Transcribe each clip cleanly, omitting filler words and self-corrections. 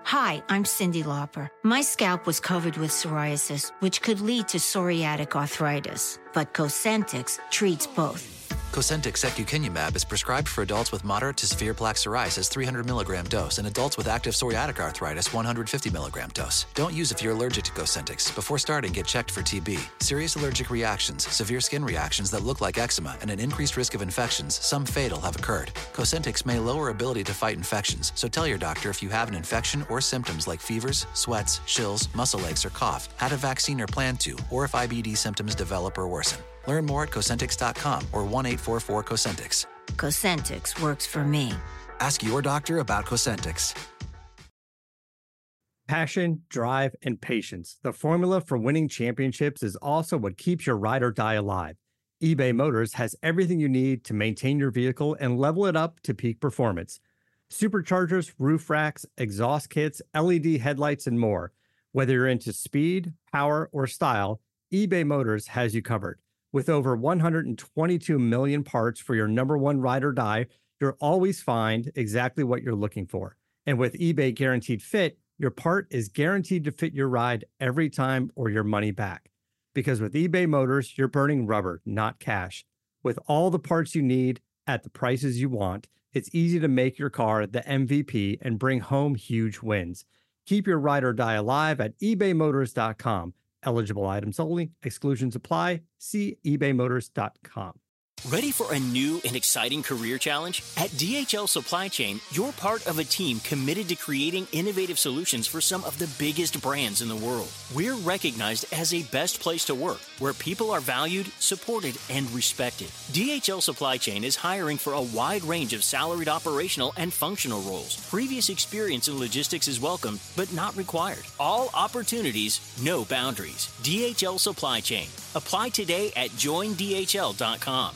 Hi, I'm Cyndi Lauper. My scalp was covered with psoriasis, which could lead to psoriatic arthritis. But Cosentyx treats both. Cosentyx secukinumab is prescribed for adults with moderate to severe plaque psoriasis 300 milligram dose and adults with active psoriatic arthritis 150 milligram dose. Don't use if you're allergic to Cosentyx. Before starting, get checked for TB. Serious allergic reactions, severe skin reactions that look like eczema, and an increased risk of infections, some fatal, have occurred. Cosentyx may lower ability to fight infections, so tell your doctor if you have an infection or symptoms like fevers, sweats, chills, muscle aches, or cough, had a vaccine or plan to, or if IBD symptoms develop or worsen. Learn more at Cosentyx.com or 1-844-COSENTYX. Cosentyx works for me. Ask your doctor about Cosentyx. Passion, drive, and patience. The formula for winning championships is also what keeps your ride or die alive. eBay Motors has everything you need to maintain your vehicle and level it up to peak performance. Superchargers, roof racks, exhaust kits, LED headlights, and more. Whether you're into speed, power, or style, eBay Motors has you covered. With over 122 million parts for your number one ride or die, you'll always find exactly what you're looking for. And with eBay Guaranteed Fit, your part is guaranteed to fit your ride every time or your money back. Because with eBay Motors, you're burning rubber, not cash. With all the parts you need at the prices you want, it's easy to make your car the MVP and bring home huge wins. Keep your ride or die alive at ebaymotors.com. Eligible items only. Exclusions apply. See ebaymotors.com. Ready for a new and exciting career challenge? At DHL Supply Chain, you're part of a team committed to creating innovative solutions for some of the biggest brands in the world. We're recognized as a best place to work, where people are valued, supported, and respected. DHL Supply Chain is hiring for a wide range of salaried operational and functional roles. Previous experience in logistics is welcome, but not required. All opportunities, no boundaries. DHL Supply Chain. Apply today at joindhl.com.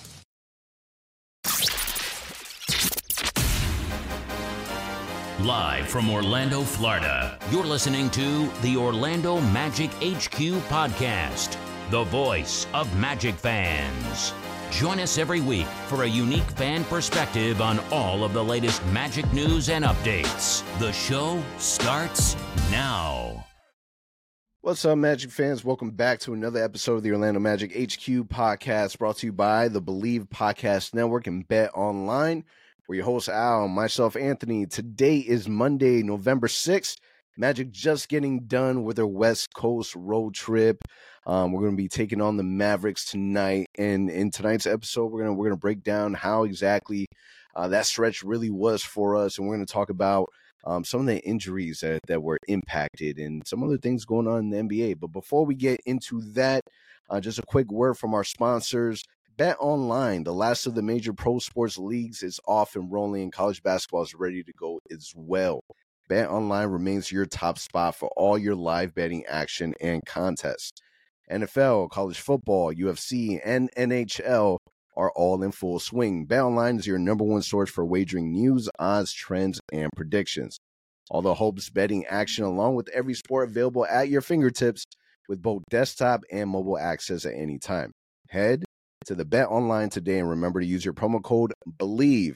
Live from Orlando, Florida, you're listening to the Orlando Magic HQ podcast, the voice of Magic fans. Join us every week for a unique fan perspective on all of the latest Magic news and updates. The show starts now. What's up, Magic fans? Welcome back to another episode of the Orlando Magic HQ podcast, brought to you by the Believe Podcast Network and Bet Online. We're your host, Al, myself, Anthony. Today is Monday, November 6th. Magic just getting done with their West Coast road trip. We're going to be taking on the Mavericks tonight. And in tonight's episode, we're going to break down how exactly that stretch really was for us. And we're going to talk about some of the injuries that were impacted and some other things going on in the NBA. But before we get into that, just a quick word from our sponsors. Bet Online, the last of the major pro sports leagues, is off and rolling, and college basketball is ready to go as well. Bet Online remains your top spot for all your live betting action and contests. NFL, college football, UFC, and NHL are all in full swing. Bet Online is your number one source for wagering news, odds, trends, and predictions. All the hopes betting action along with every sport available at your fingertips with both desktop and mobile access at any time. Head to the Bet Online today and remember to use your promo code BELIEVE,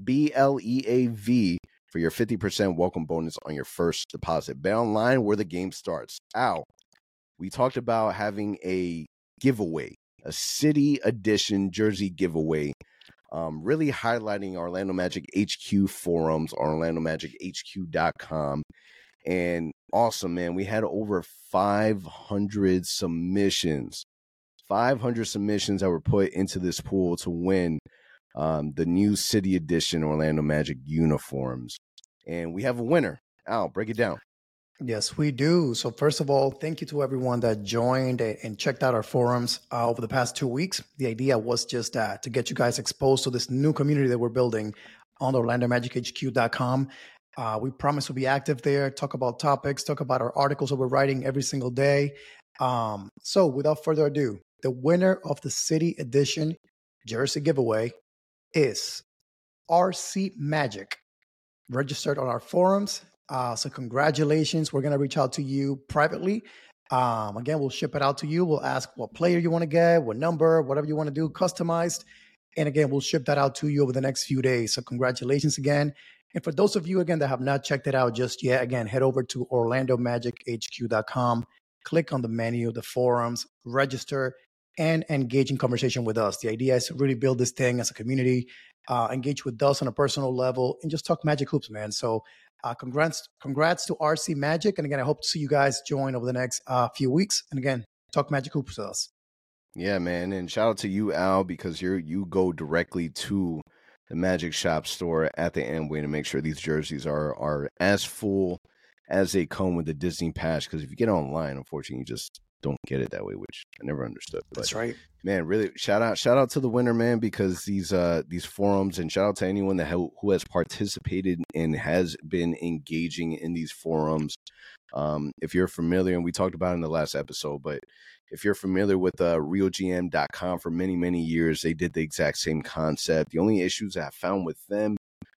BLEAV, for your 50% welcome bonus on your first deposit. Bet Online, where the game starts. Al, we talked about having a giveaway, a city edition jersey giveaway, really highlighting Orlando Magic HQ forums, orlandomagichq.com. And awesome, man. We had over 500 submissions. 500 submissions that were put into this pool to win the new City Edition Orlando Magic uniforms. And we have a winner. Al, break it down. Yes, we do. So first of all, thank you to everyone that joined and checked out our forums over the past 2 weeks. The idea was just to get you guys exposed to this new community that we're building on orlandomagichq.com. We promise to be active there, talk about topics, talk about our articles that we're writing every single day. So without further ado, the winner of the City Edition jersey giveaway is RC Magic, registered on our forums. So congratulations. We're going to reach out to you privately. Again, we'll ship it out to you. We'll ask what player you want to get, what number, whatever you want to do, customized. And again, we'll ship that out to you over the next few days. So congratulations again. And for those of you, again, that have not checked it out just yet, again, head over to OrlandoMagicHQ.com, click on the menu, the forums, register, and engage in conversation with us. The idea is to really build this thing as a community, engage with us on a personal level, and just talk Magic hoops, man. So congrats to RC Magic. And again, I hope to see you guys join over the next few weeks. And again, talk Magic hoops with us. Yeah, man. And shout out to you, Al, because you go directly to the Magic Shop store at the Amway to make sure these jerseys are as full as they come with the Disney patch. Because if you get online, unfortunately, you just don't get it that way, which I never understood. But, that's right, man. Really, shout out to the winner, man, because these forums, and shout out to anyone that who has participated and has been engaging in these forums. If you're familiar, and we talked about it in the last episode, but if you're familiar with RealGM.com, for many, many years, they did the exact same concept. The only issues I found with them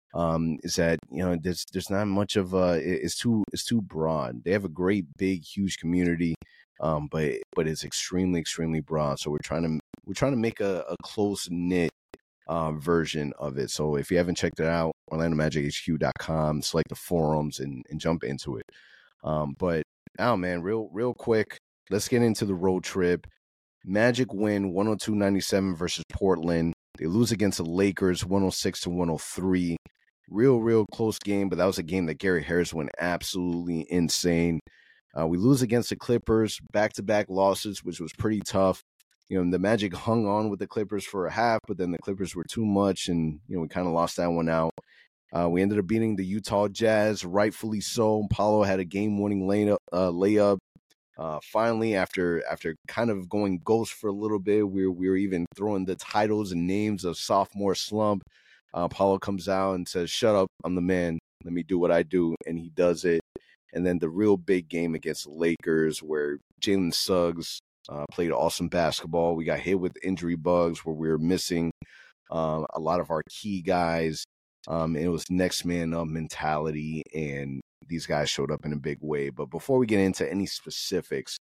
is that, there's not much of it's too broad. They have a great, big, huge community, but it's extremely, extremely broad. So we're trying to make a close knit version of it. So if you haven't checked it out, OrlandoMagicHQ.com, select the forums and jump into it. But now, man, real quick. Let's get into the road trip. Magic win 102-97 versus Portland. They lose against the Lakers 106-103. Real close game, but that was a game that Gary Harris went absolutely insane. We lose against the Clippers, back-to-back losses, which was pretty tough. The Magic hung on with the Clippers for a half, but then the Clippers were too much, and we kind of lost that one out. We ended up beating the Utah Jazz, rightfully so. Paolo had a game-winning layup. Finally, after kind of going ghost for a little bit, we were even throwing the titles and names of sophomore slump. Paulo comes out and says, "Shut up, I'm the man. Let me do what I do," and he does it. And then the real big game against the Lakers, where Jalen Suggs played awesome basketball. We got hit with injury bugs where we were missing a lot of our key guys. And it was next man up mentality, and these guys showed up in a big way. But before we get into any specifics,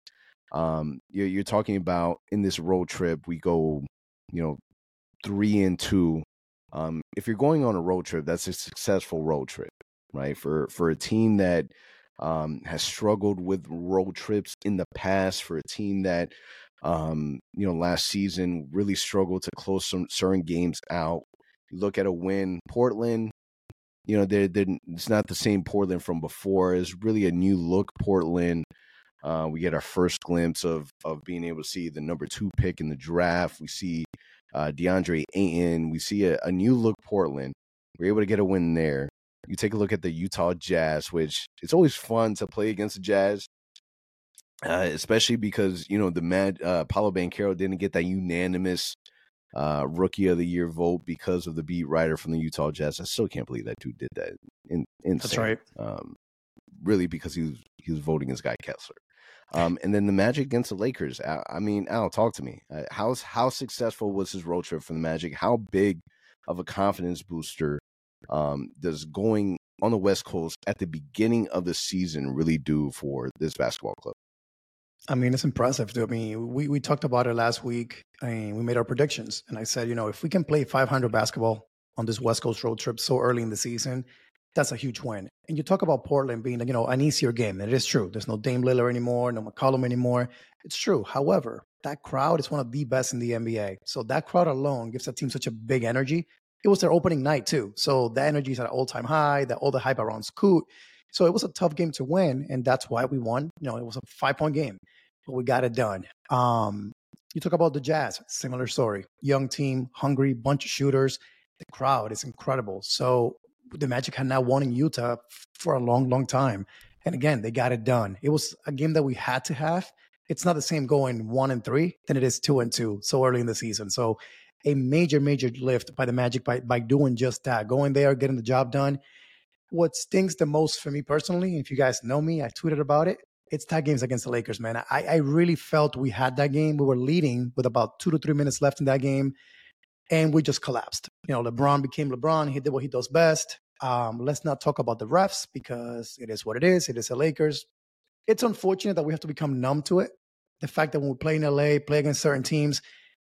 you're talking about in this road trip, we go, 3-2. If you're going on a road trip, that's a successful road trip, right? For a team that has struggled with road trips in the past, for a team that, last season really struggled to close some certain games out. You look at a win, Portland, it's not the same Portland from before. It's really a new look Portland. We get our first glimpse of being able to see the number 2 pick in the draft. We see DeAndre Ayton. We see a new look Portland. We're able to get a win there. You take a look at the Utah Jazz, which it's always fun to play against the Jazz, especially because, Paolo Banchero didn't get that unanimous Rookie of the Year vote because of the beat writer from the Utah Jazz. I still can't believe that dude did that. Insane. That's right. Really, because he was voting as Guy Kessler. And then the Magic against the Lakers. Al, talk to me. How successful was his road trip for the Magic? How big of a confidence booster does going on the West Coast at the beginning of the season really do for this basketball club? It's impressive. We talked about it last week, and we made our predictions. And I said, if we can play 500 basketball on this West Coast road trip so early in the season, that's a huge win. And you talk about Portland being, an easier game. And it is true. There's no Dame Lillard anymore, no McCollum anymore. It's true. However, that crowd is one of the best in the NBA. So that crowd alone gives that team such a big energy. It was their opening night too. So the energy is at an all-time high, all the hype around Scoot. So it was a tough game to win, and that's why we won. It was a 5-point game, but we got it done. You talk about the Jazz, similar story. Young team, hungry, bunch of shooters. The crowd is incredible. So the Magic had now won in Utah for a long, long time. And again, they got it done. It was a game that we had to have. It's not the same going 1-3 than it is 2-2 so early in the season. So a major, major lift by the Magic by doing just that, going there, getting the job done. What stings the most for me personally, if you guys know me, I tweeted about it, it's tie games against the Lakers, man. I really felt we had that game. We were leading with about 2 to 3 minutes left in that game, and we just collapsed. LeBron became LeBron. He did what he does best. Let's not talk about the refs because it is what it is. It is the Lakers. It's unfortunate that we have to become numb to it. The fact that when we play in LA, play against certain teams,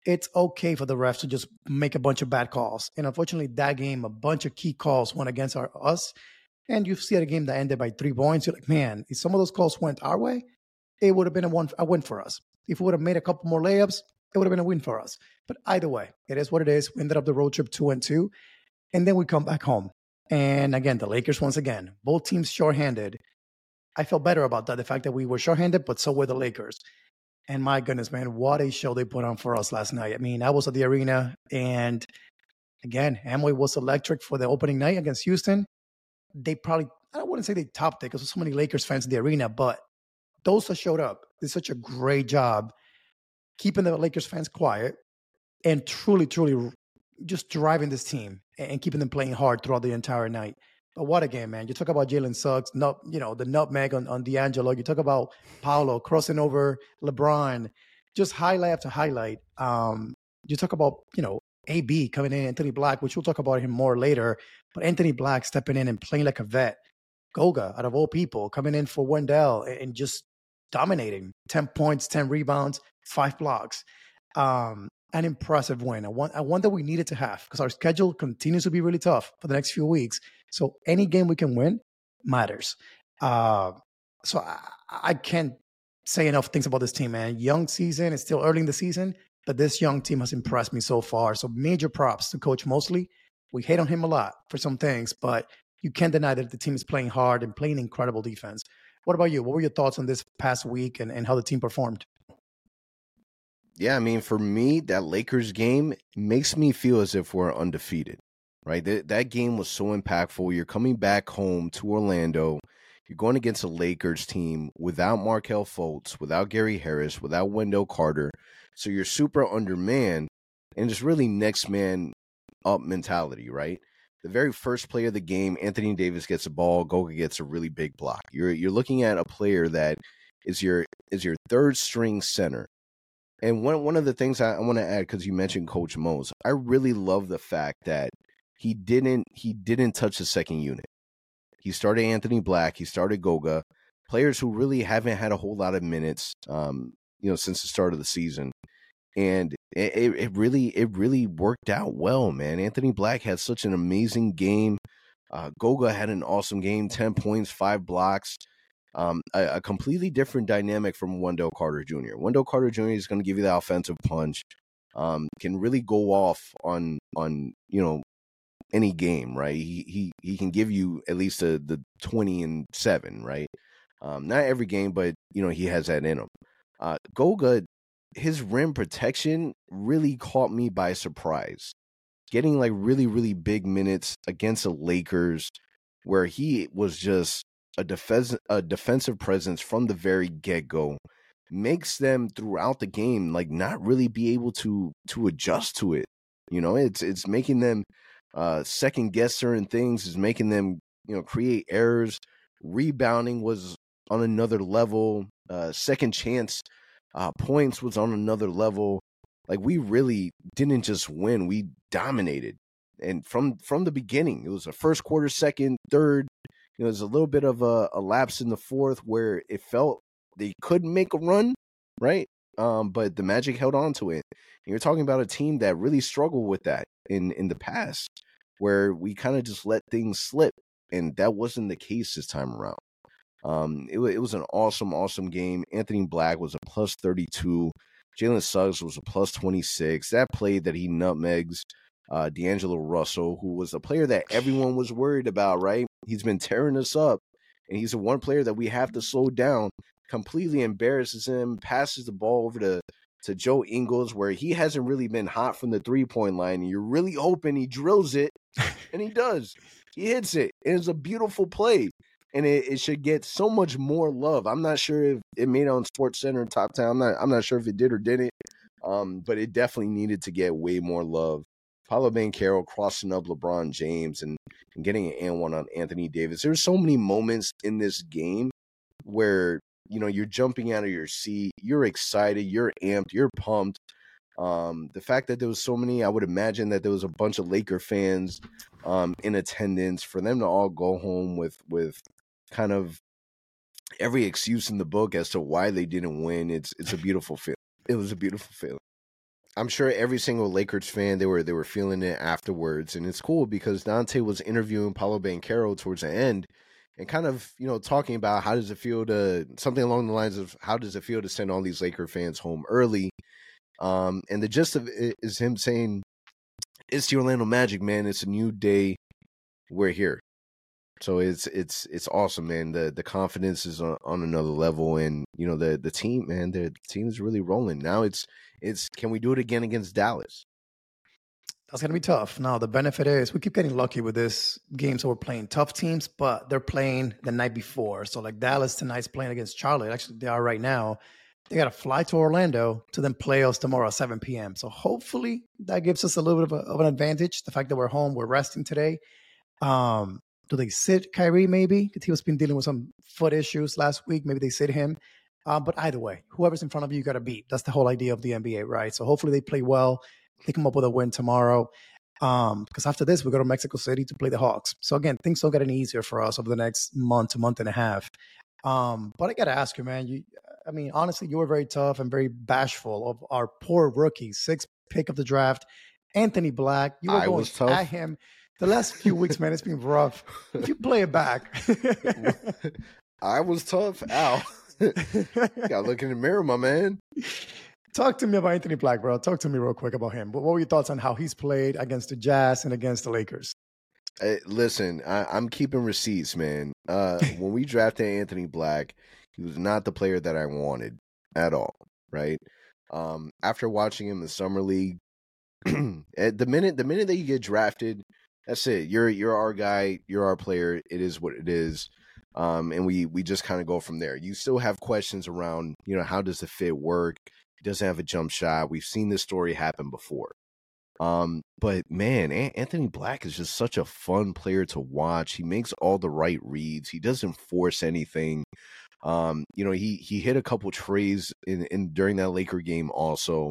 it's okay for the refs to just make a bunch of bad calls. And unfortunately, that game, a bunch of key calls went against us. And you see a game that ended by 3 points. You're like, man, if some of those calls went our way, it would have been a win for us. If we would have made a couple more layups, it would have been a win for us. But either way, it is what it is. We ended up the road trip 2-2. And then we come back home. And again, the Lakers, once again, both teams shorthanded. I felt better about that, the fact that we were shorthanded, but so were the Lakers. And my goodness, man, what a show they put on for us last night. I mean, I was at the arena, and again, Amway was electric for the opening night against Houston. They probably, I don't want to say they topped it because there's so many Lakers fans in the arena, but those that showed up did such a great job keeping the Lakers fans quiet and truly just driving this team and keeping them playing hard throughout the entire night. But what a game, man. You talk about Jalen Suggs, the nutmeg on D'Angelo. You talk about Paolo crossing over LeBron, just highlight after highlight. You talk about, AB coming in, Anthony Black, which we'll talk about him more later. But Anthony Black stepping in and playing like a vet. Goga, out of all people, coming in for Wendell and just dominating. 10 points, 10 rebounds, 5 blocks. An impressive win. One that we needed to have because our schedule continues to be really tough for the next few weeks. So any game we can win matters. So I can't say enough things about this team, man. Young season, it's still early in the season, but this young team has impressed me so far. So major props to Coach Mosley. We hate on him a lot for some things, but you can't deny that the team is playing hard and playing incredible defense. What about you? What were your thoughts on this past week and how the team performed? Yeah, I mean, for me, that Lakers game makes me feel as if we're undefeated, right? That game was so impactful. You're coming back home to Orlando. You're going against a Lakers team without Markelle Fultz, without Gary Harris, without Wendell Carter. So you're super undermanned, and it's really next man up mentality, right? The very first play of the game, Anthony Davis gets a ball, Goga gets a really big block. You're looking at a player that is your third string center. And one of the things I want to add, because you mentioned Coach Mose, I really love the fact that he didn't touch the second unit. He started Anthony Black, he started Goga, players who really haven't had a whole lot of minutes, since the start of the season, and it really worked out well, man. Anthony Black had such an amazing game. Goga had an awesome game, 10 points, 5 blocks. A completely different dynamic from Wendell Carter Jr. Wendell Carter Jr. is going to give you the offensive punch, can really go off on any game, right? He can give you at least the 20-7, right? Not every game, but he has that in him. Goga, his rim protection really caught me by surprise. Getting like really, really big minutes against the Lakers, where he was just a defensive presence from the very get-go, makes them throughout the game like not really be able to adjust to it. It's making them second guess certain things, is making them create errors. Rebounding was on another level. Second chance points was on another level. Like, we really didn't just win, we dominated. And from the beginning, it was a first quarter, second, third. There's a little bit of a lapse in the fourth where it felt they couldn't make a run, right? But the Magic held on to it. And you're talking about a team that really struggled with that in the past, where we kind of just let things slip, and that wasn't the case this time around. It was an awesome, awesome game. Anthony Black was a plus 32. Jalen Suggs was a plus 26. That play that he nutmegs D'Angelo Russell, who was a player that everyone was worried about, right? He's been tearing us up, and he's the one player that we have to slow down. Completely embarrasses him, passes the ball over to Joe Ingles, where he hasn't really been hot from the three-point line, and you're really hoping he drills it, and he does. He hits it, and it's a beautiful play, and it should get so much more love. I'm not sure if it made it on SportsCenter Top 10. I'm not sure if it did or didn't, but it definitely needed to get way more love. Paolo Banchero crossing up LeBron James and getting an and one on Anthony Davis. There's so many moments in this game where, you're jumping out of your seat, you're excited, you're amped, you're pumped. The fact that there was so many, I would imagine that there was a bunch of Laker fans in attendance, for them to all go home with kind of every excuse in the book as to why they didn't win. It's a beautiful feeling. It was a beautiful feeling. I'm sure every single Lakers fan, they were feeling it afterwards. And it's cool because Dante was interviewing Paolo Banchero towards the end and kind of, talking about how does it feel something along the lines of how does it feel to send all these Laker fans home early. And the gist of it is him saying, it's the Orlando Magic, man. It's a new day. We're here. So it's awesome, man. The confidence is on another level, and the team, man, the team is really rolling. Now it's can we do it again against Dallas? That's going to be tough. Now, the benefit is we keep getting lucky with this game. So we're playing tough teams, but they're playing the night before. So like Dallas tonight's playing against Charlotte. Actually, they are right now. They got to fly to Orlando to then play us tomorrow at 7 p.m. So hopefully that gives us a little bit of an advantage. The fact that we're home, we're resting today. Do they sit Kyrie maybe? Because he was been dealing with some foot issues last week. Maybe they sit him. But either way, whoever's in front of you got to beat. That's the whole idea of the NBA, right? So hopefully they play well. They come up with a win tomorrow. Because after this, we go to Mexico City to play the Hawks. So again, things don't get any easier for us over the next month and a half. But I got to ask you, man, honestly, you were very tough and very bashful of our poor rookie, 6th pick of the draft, Anthony Black. You were going at him. The last few weeks, man, it's been rough. If you play it back. I was tough, Al. Gotta look in the mirror, my man. Talk to me about Anthony Black, bro. Talk to me real quick about him. What were your thoughts on how he's played against the Jazz and against the Lakers? Listen, I'm keeping receipts, man. When we drafted Anthony Black, he was not the player that I wanted at all, right? After watching him in the summer league, the minute that you get drafted, that's it. You're our guy. You're our player. It is what it is. And we just kind of go from there. You still have questions around, how does the fit work? He doesn't have a jump shot. We've seen this story happen before. But man, Anthony Black is just such a fun player to watch. He makes all the right reads. He doesn't force anything. He hit a couple treys in during that Laker game also.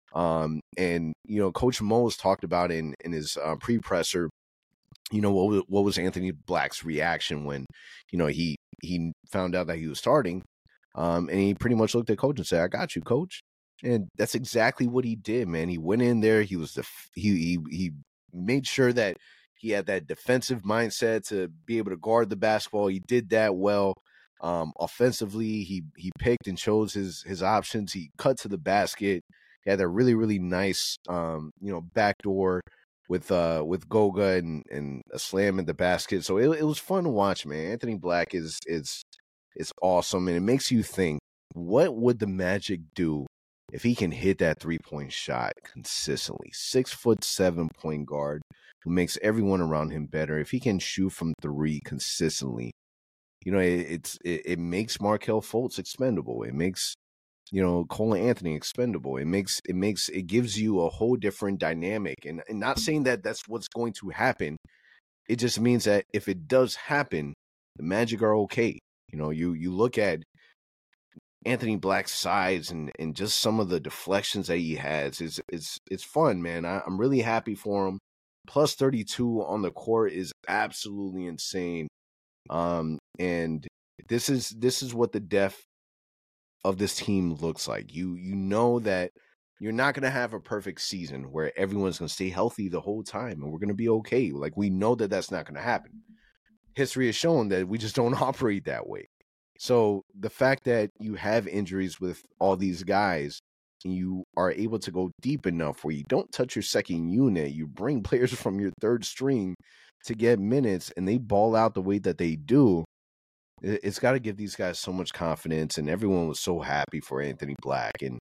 And Coach Mo's talked about in his pre-presser, what was Anthony Black's reaction when, he found out that he was starting. And he pretty much looked at Coach and said, "I got you, Coach." And that's exactly what he did, man. He went in there. He was he made sure that he had that defensive mindset to be able to guard the basketball. He did that well. Offensively, he picked and chose his options. He cut to the basket. He had that really, really nice backdoor with Goga and a slam in the basket. So it was fun to watch, man. Anthony Black is awesome, and it makes you think, what would the Magic do if he can hit that 3-point shot consistently? 6'7" point guard who makes everyone around him better. If he can shoot from 3 consistently, it makes Markelle Fultz expendable. It makes Cole Anthony expendable. It gives you a whole different dynamic. And not saying that that's what's going to happen. It just means that if it does happen, the Magic are okay. You look at Anthony Black's size and just some of the deflections that he has. It's fun, man. I'm really happy for him. Plus 32 on the court is absolutely insane. And this is what the depth of this team looks like. You know that you're not going to have a perfect season where everyone's going to stay healthy the whole time and we're going to be okay. Like, we know that that's not going to happen. History has shown that we just don't operate that way. So the fact that you have injuries with all these guys and you are able to go deep enough where you don't touch your second unit, you bring players from your third string to get minutes and they ball out the way that they do, it's got to give these guys so much confidence. And everyone was so happy for Anthony Black. And,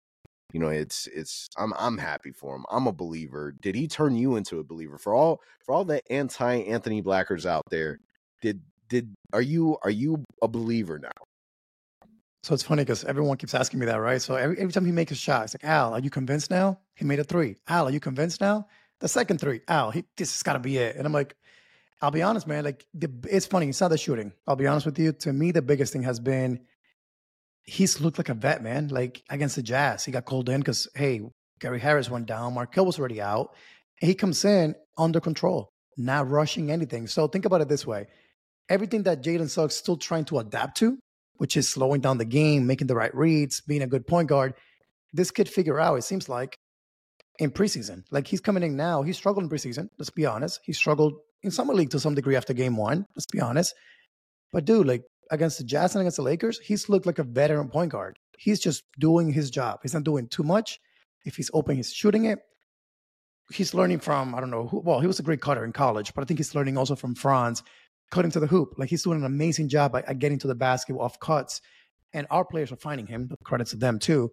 I'm happy for him. I'm a believer. Did he turn you into a believer? For all the anti-Anthony Blackers out there, are you a believer now? So it's funny because everyone keeps asking me that, right? So every time he makes a shot, it's like, "Al, are you convinced now? He made a 3. Al, are you convinced now? The second 3. Al, this has got to be it." And I'm like, I'll be honest, man. Like, it's funny. It's not the shooting. I'll be honest with you. To me, the biggest thing has been he's looked like a vet, man. Like against the Jazz, he got called in because, hey, Gary Harris went down. Markelle was already out. And he comes in under control, not rushing anything. So think about it this way. Everything that Jalen Suggs still trying to adapt to, which is slowing down the game, making the right reads, being a good point guard, this kid figure out, it seems like, in preseason. Like, he's coming in now. He struggled in preseason. Let's be honest. He struggled in summer league to some degree after game one. Let's be honest. But dude, like against the Jazz and against the Lakers, he's looked like a veteran point guard. He's just doing his job. He's not doing too much. If he's open, he's shooting it. He's learning from, I don't know who, well, he was a great cutter in college, but I think he's learning also from Franz, cutting to the hoop. Like, he's doing an amazing job at getting to the basket off cuts. And our players are finding him. Credit to them too.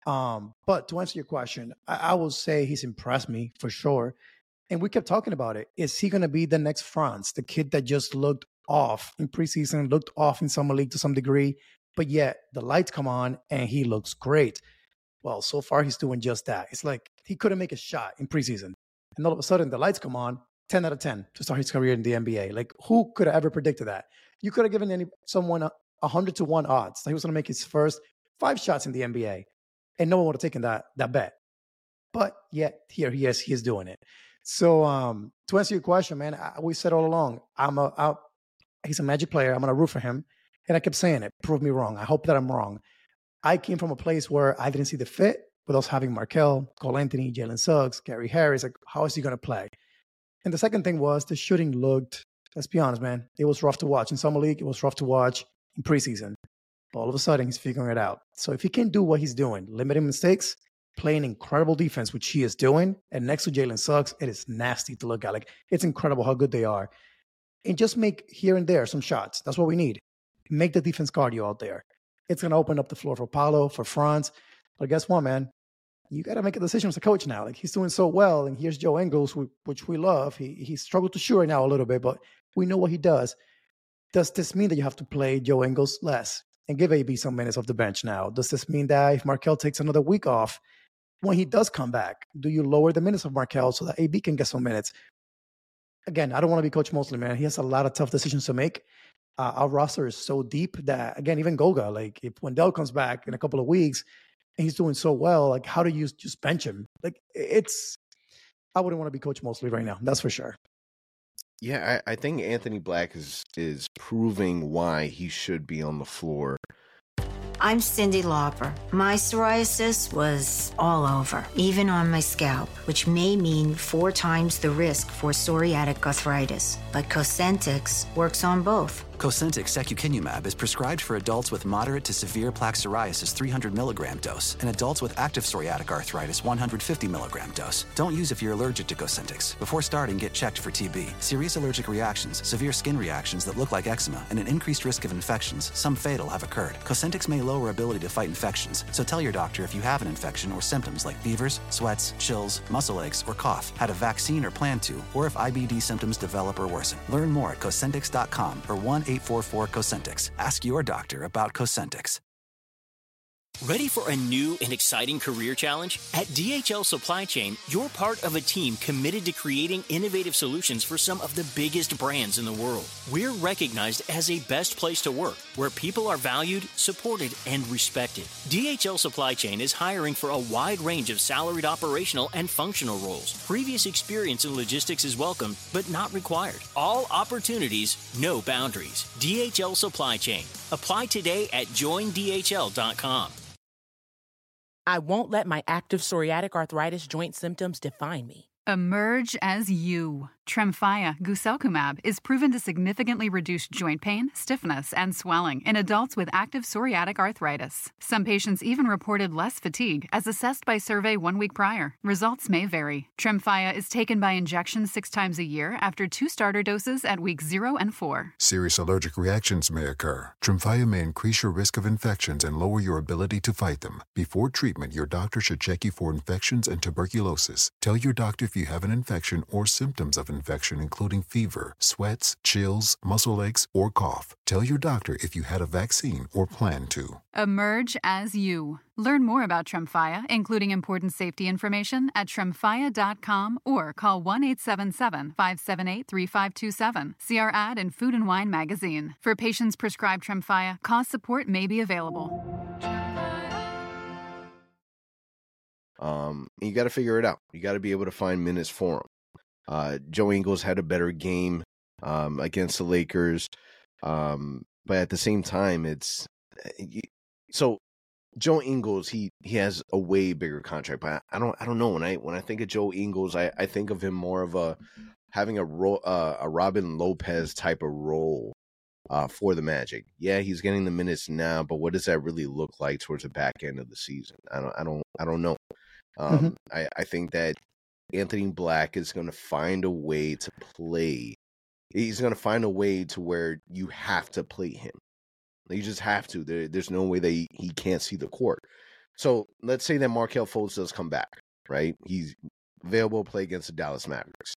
But to answer your question, I will say he's impressed me for sure. And we kept talking about it. Is he going to be the next Franz, the kid that just looked off in preseason, looked off in summer league to some degree, but yet the lights come on and he looks great? Well, so far he's doing just that. It's like he couldn't make a shot in preseason. And all of a sudden the lights come on, 10 out of 10 to start his career in the NBA. Like, who could have ever predicted that? You could have given someone 100-1 odds that he was going to make his first 5 shots in the NBA. And no one would have taken that bet. But yet here he is doing it. So to answer your question, man, we said all along, he's a Magic player. I'm going to root for him. And I kept saying it. Prove me wrong. I hope that I'm wrong. I came from a place where I didn't see the fit with us having Markelle, Cole Anthony, Jalen Suggs, Gary Harris. Like, how is he going to play? And the second thing was the shooting looked, let's be honest, man, it was rough to watch. In summer league, it was rough to watch in preseason. All of a sudden, he's figuring it out. So if he can do what he's doing, limiting mistakes, playing incredible defense, which he is doing, and next to Jalen Suggs, it is nasty to look at. Like, it's incredible how good they are. And just make here and there some shots. That's what we need. Make the defense cardio out there. It's going to open up the floor for Paolo, for Franz. But guess what, man? You got to make a decision as a coach now. Like, he's doing so well, and here's Joe Ingles, which we love. He struggled to shoot right now a little bit, but we know what he does. Does this mean that you have to play Joe Ingles less and give AB some minutes off the bench now? Does this mean that if Markelle takes another week off, when he does come back, do you lower the minutes of Markelle so that AB can get some minutes? Again, I don't want to be Coach Mosley, man. He has a lot of tough decisions to make. Our roster is so deep that, again, even Goga, like, if Wendell comes back in a couple of weeks and he's doing so well, like, how do you just bench him? Like, I wouldn't want to be Coach Mosley right now. That's for sure. Yeah, I think Anthony Black is proving why he should be on the floor. I'm Cyndi Lauper. My psoriasis was all over, even on my scalp, which may mean 4 times the risk for psoriatic arthritis. But Cosentyx works on both. Cosentyx secukinumab is prescribed for adults with moderate to severe plaque psoriasis 300 milligram dose and adults with active psoriatic arthritis 150 milligram dose. Don't use if you're allergic to Cosentyx. Before starting, get checked for TB, serious allergic reactions, severe skin reactions that look like eczema, and an increased risk of infections, some fatal, have occurred. Cosentyx may lower ability to fight infections, so tell your doctor if you have an infection or symptoms like fevers, sweats, chills, muscle aches, or cough, had a vaccine or plan to, or if IBD symptoms develop or worsen. Learn more at Cosentyx.com or 1-844-COSENTYX. Ask your doctor about Cosentyx. Ready for a new and exciting career challenge? At DHL Supply Chain, you're part of a team committed to creating innovative solutions for some of the biggest brands in the world. We're recognized as a best place to work, where people are valued, supported, and respected. DHL Supply Chain is hiring for a wide range of salaried operational and functional roles. Previous experience in logistics is welcome, but not required. All opportunities, no boundaries. DHL Supply Chain. Apply today at joindhl.com. I won't let my active psoriatic arthritis joint symptoms define me. Emerge as you. Tremfya guselkumab is proven to significantly reduce joint pain, stiffness, and swelling in adults with active psoriatic arthritis. Some patients even reported less fatigue as assessed by survey 1 week prior. Results may vary. Tremfya is taken by injection 6 times a year after 2 starter doses at weeks 0 and 4. Serious allergic reactions may occur. Tremfya may increase your risk of infections and lower your ability to fight them. Before treatment, your doctor should check you for infections and tuberculosis. Tell your doctor if you have an infection or symptoms of infection, including fever, sweats, chills, muscle aches, or cough. Tell your doctor if you had a vaccine or plan to. Emerge as you. Learn more about Tremfya, including important safety information, at tremfya.com or call 1-877-578-3527. See our ad in Food and Wine magazine. For patients prescribed Tremfya, cost support may be available. You got to figure it out. You got to be able to find minutes for him. Joe Ingles had a better game against the Lakers, but at the same time, so Joe Ingles, he has a way bigger contract, but I don't know. When I think of Joe Ingles, I think of him more of having a Robin Lopez type of role for the Magic. Yeah, he's getting the minutes now, but what does that really look like towards the back end of the season? I don't know. I think that Anthony Black is going to find a way to play. He's going to find a way to where you have to play him. You just have to. There's no way that he can't see the court. So let's say that Markelle Fultz does come back, right? He's available to play against the Dallas Mavericks.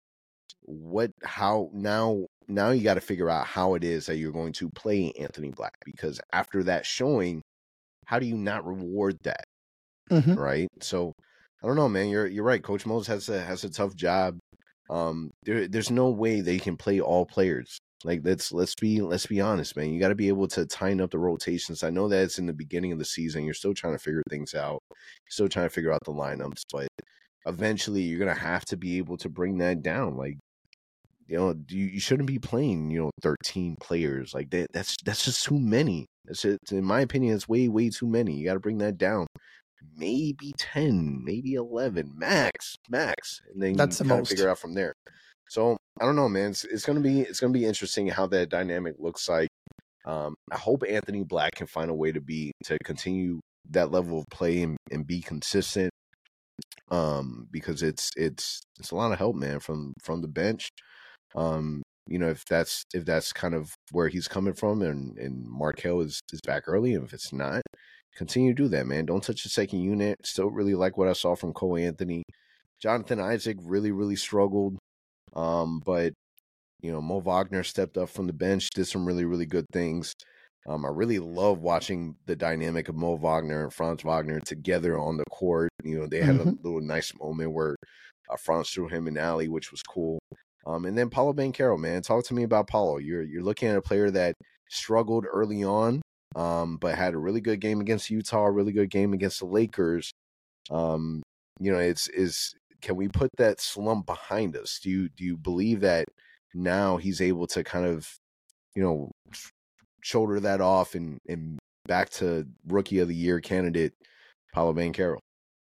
How now you got to figure out how it is that you're going to play Anthony Black, because after that showing, how do you not reward that? Right? So I don't know, man. You're right. Coach Mose has a tough job. There's no way they can play all players. Like let's be honest, man. You got to be able to tighten up the rotations. I know that it's in the beginning of the season. You're still trying to figure things out. You're still trying to figure out the lineups, but eventually you're gonna have to be able to bring that down. Like, you shouldn't be playing 13 players like that. That's just too many. In my opinion, it's way too many. You got to bring that down. Maybe 10, maybe 11 max, and then that's you the most. Figure out from there. So I don't know, man. It's gonna be interesting how that dynamic looks like. I hope Anthony Black can find a way to continue that level of play and be consistent. Because it's a lot of help, man, from the bench. If that's kind of where he's coming from, and Markelle is back early, and if it's not, continue to do that, man. Don't touch the second unit. Still really like what I saw from Cole Anthony. Jonathan Isaac really struggled. But Mo Wagner stepped up from the bench, did some really good things. I really love watching the dynamic of Mo Wagner and Franz Wagner together on the court. They had a little nice moment where Franz threw him an alley, which was cool. And then Paolo Banchero, man, talk to me about Paolo. You're looking at a player that struggled early on, but had a really good game against Utah, a really good game against the Lakers. Can we put that slump behind us? Do you believe that now he's able to kind of, shoulder that off and back to Rookie of the Year candidate Paolo Banchero?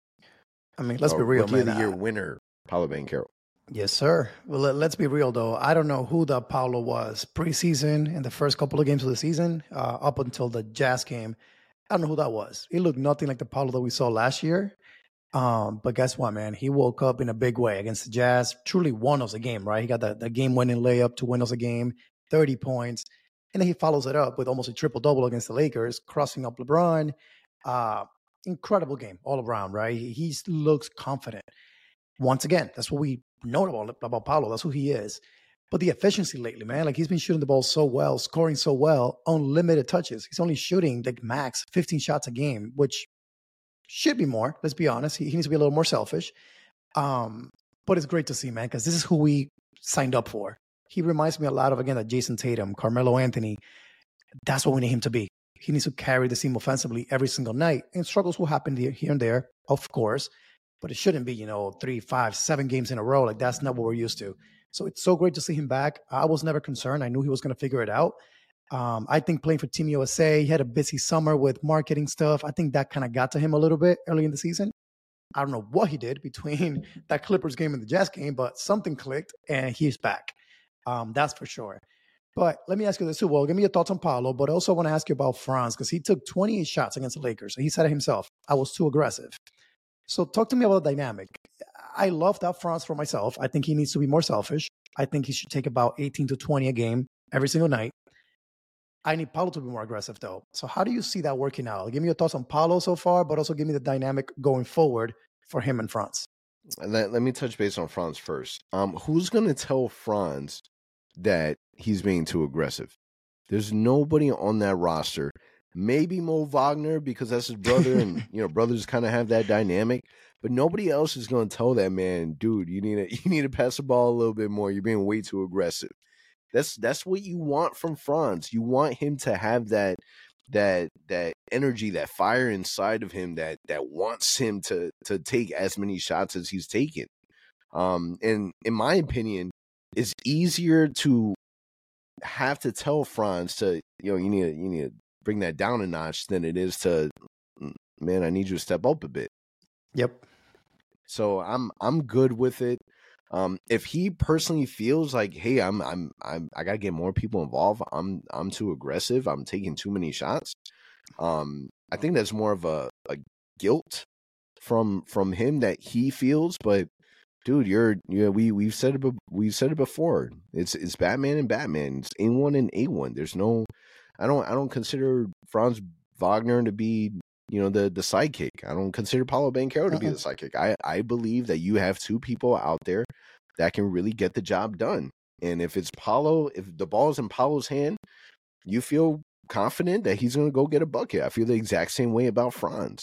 I mean, let's be real, Rookie man. of the Year winner Paolo Banchero. Yes, sir. Well, let's be real, though. I don't know who the Paolo was preseason in the first couple of games of the season, up until the Jazz game. I don't know who that was. He looked nothing like the Paolo that we saw last year. But guess what, man? He woke up in a big way against the Jazz. Truly won us a game, right? He got the game-winning layup to win us a game, 30 points. And then he follows it up with almost a triple-double against the Lakers, crossing up LeBron. Incredible game all around, right? He looks confident. Once again, that's what we know about Paolo. That's who he is. But the efficiency lately, man, like he's been shooting the ball so well, scoring so well, unlimited touches. He's only shooting like max 15 shots a game, which should be more. Let's be honest. He needs to be a little more selfish. But it's great to see, man, because this is who we signed up for. He reminds me a lot of, again, that Jason Tatum, Carmelo Anthony. That's what we need him to be. He needs to carry the team offensively every single night. And struggles will happen here and there, of course. But it shouldn't be, 3, 5, 7 games in a row. Like, that's not what we're used to. So it's so great to see him back. I was never concerned. I knew he was going to figure it out. I think playing for Team USA, he had a busy summer with marketing stuff. I think that kind of got to him a little bit early in the season. I don't know what he did between that Clippers game and the Jazz game, but something clicked and he's back. That's for sure. But let me ask you this too. Well, give me your thoughts on Paolo, but I also want to ask you about Franz because he took 28 shots against the Lakers. And he said it himself. I was too aggressive. So talk to me about the dynamic. I love that Franz for myself. I think he needs to be more selfish. I think he should take about 18 to 20 a game every single night. I need Paolo to be more aggressive, though. So how do you see that working out? Give me your thoughts on Paolo so far, but also give me the dynamic going forward for him and Franz. Let me touch base on Franz first. Who's going to tell Franz that he's being too aggressive? There's nobody on that roster. Maybe Mo Wagner because that's his brother, and brothers kind of have that dynamic. But nobody else is going to tell that man, dude, you need to pass the ball a little bit more. You're being way too aggressive. That's what you want from Franz. You want him to have that energy, that fire inside of him that wants him to take as many shots as he's taken. And in my opinion, it's easier to have to tell Franz to you need to bring that down a notch than it is to man, I need you to step up a bit. Yep. So I'm good with it. If he personally feels like, hey, I gotta get more people involved, I'm too aggressive, I'm taking too many shots. I think that's more of a guilt from him that he feels. But dude, we've said it before. It's Batman and Batman. It's A1 and A1. There's no, I don't consider Franz Wagner to be, you know, the sidekick. I don't consider Paolo Banchero to be the sidekick. I believe that you have two people out there that can really get the job done. And if it's Paolo, if the ball's in Paolo's hand, you feel confident that he's going to go get a bucket. I feel the exact same way about Franz.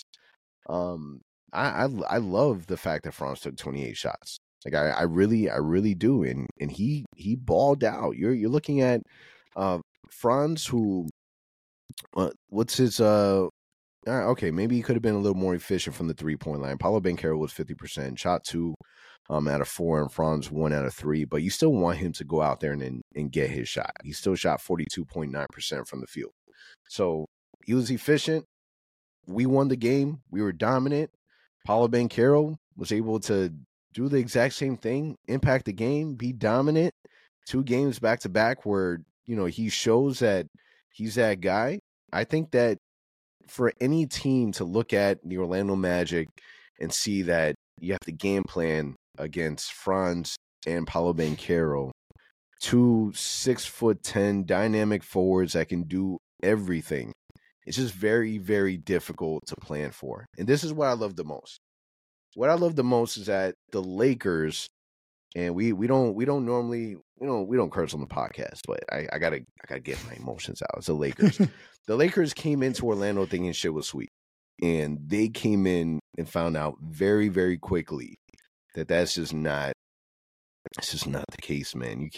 I love the fact that Franz took 28 shots. Like I really do. And he balled out. You're looking at Franz, who what's his okay, maybe he could have been a little more efficient from the 3-point line. Paolo Banchero was 50%, shot 2 out of 4, and Franz 1 out of 3. But you still want him to go out there and get his shot. He still shot 42.9% from the field. So he was efficient. We won the game. We were dominant. Paolo Banchero was able to do the exact same thing, impact the game, be dominant. 2 games back to back where, you know, he shows that he's that guy. I think that for any team to look at the Orlando Magic and see that you have to game plan against Franz and Paolo Banchero, 2 6'10" dynamic forwards that can do everything, it's just very, very difficult to plan for. And this is what I love the most. What I love the most is that the Lakers, and we don't normally, we don't curse on the podcast, but I gotta get my emotions out. It's the Lakers. The Lakers came into Orlando thinking shit was sweet, and they came in and found out very, very quickly that that's just not the case, man. You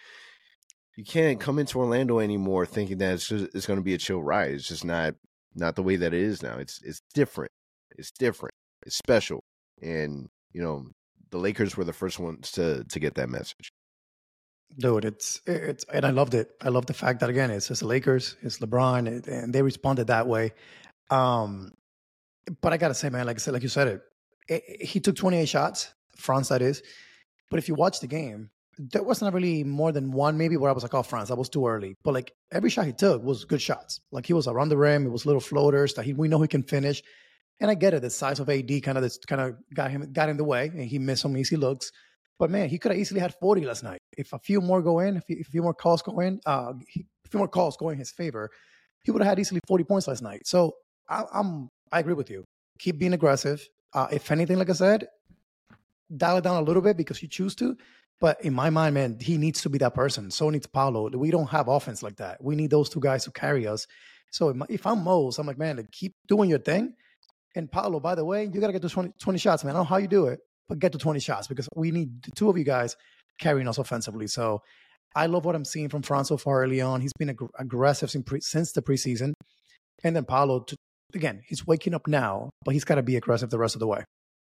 can't come into Orlando anymore thinking that it's going to be a chill ride. It's just not the way that it is now. It's different. It's different. It's special. And, you know, the Lakers were the first ones to get that message. Dude, it's and I loved it. I love the fact that, again, it's just the Lakers, it's LeBron, and they responded that way. But I gotta say, man, like you said, he took 28 shots, Franz, that is. But if you watch the game, there was not really more than one, maybe, where I was like, oh, Franz, that was too early. But like every shot he took was good shots. Like he was around the rim, it was little floaters that we know he can finish. And I get it, the size of AD kind of got in the way, and he missed some easy looks. But man, he could have easily had 40 last night. If a few more go in, if a few more calls go in, a few more calls go in his favor, he would have had easily 40 points last night. So I agree with you. Keep being aggressive. If anything, like I said, dial it down a little bit because you choose to. But in my mind, man, he needs to be that person. So needs Paolo. We don't have offense like that. We need those 2 guys to carry us. So if I'm Mose, I'm like, man, keep doing your thing. And Paolo, by the way, you got to get to 20 shots, man. I don't know how you do it, but get to 20 shots because we need the 2 of you guys carrying us offensively. So I love what I'm seeing from Franz so far early on. He's been aggressive since the preseason. And then Paolo, again, he's waking up now, but he's got to be aggressive the rest of the way.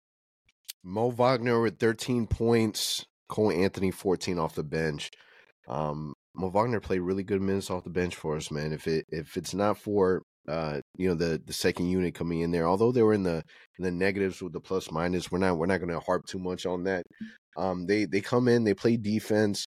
Mo Wagner with 13 points, Cole Anthony 14 off the bench. Mo Wagner played really good minutes off the bench for us, man. If it's not for the second unit coming in there, although they were in the negatives with the plus minus, we're not going to harp too much on that. They come in, they play defense.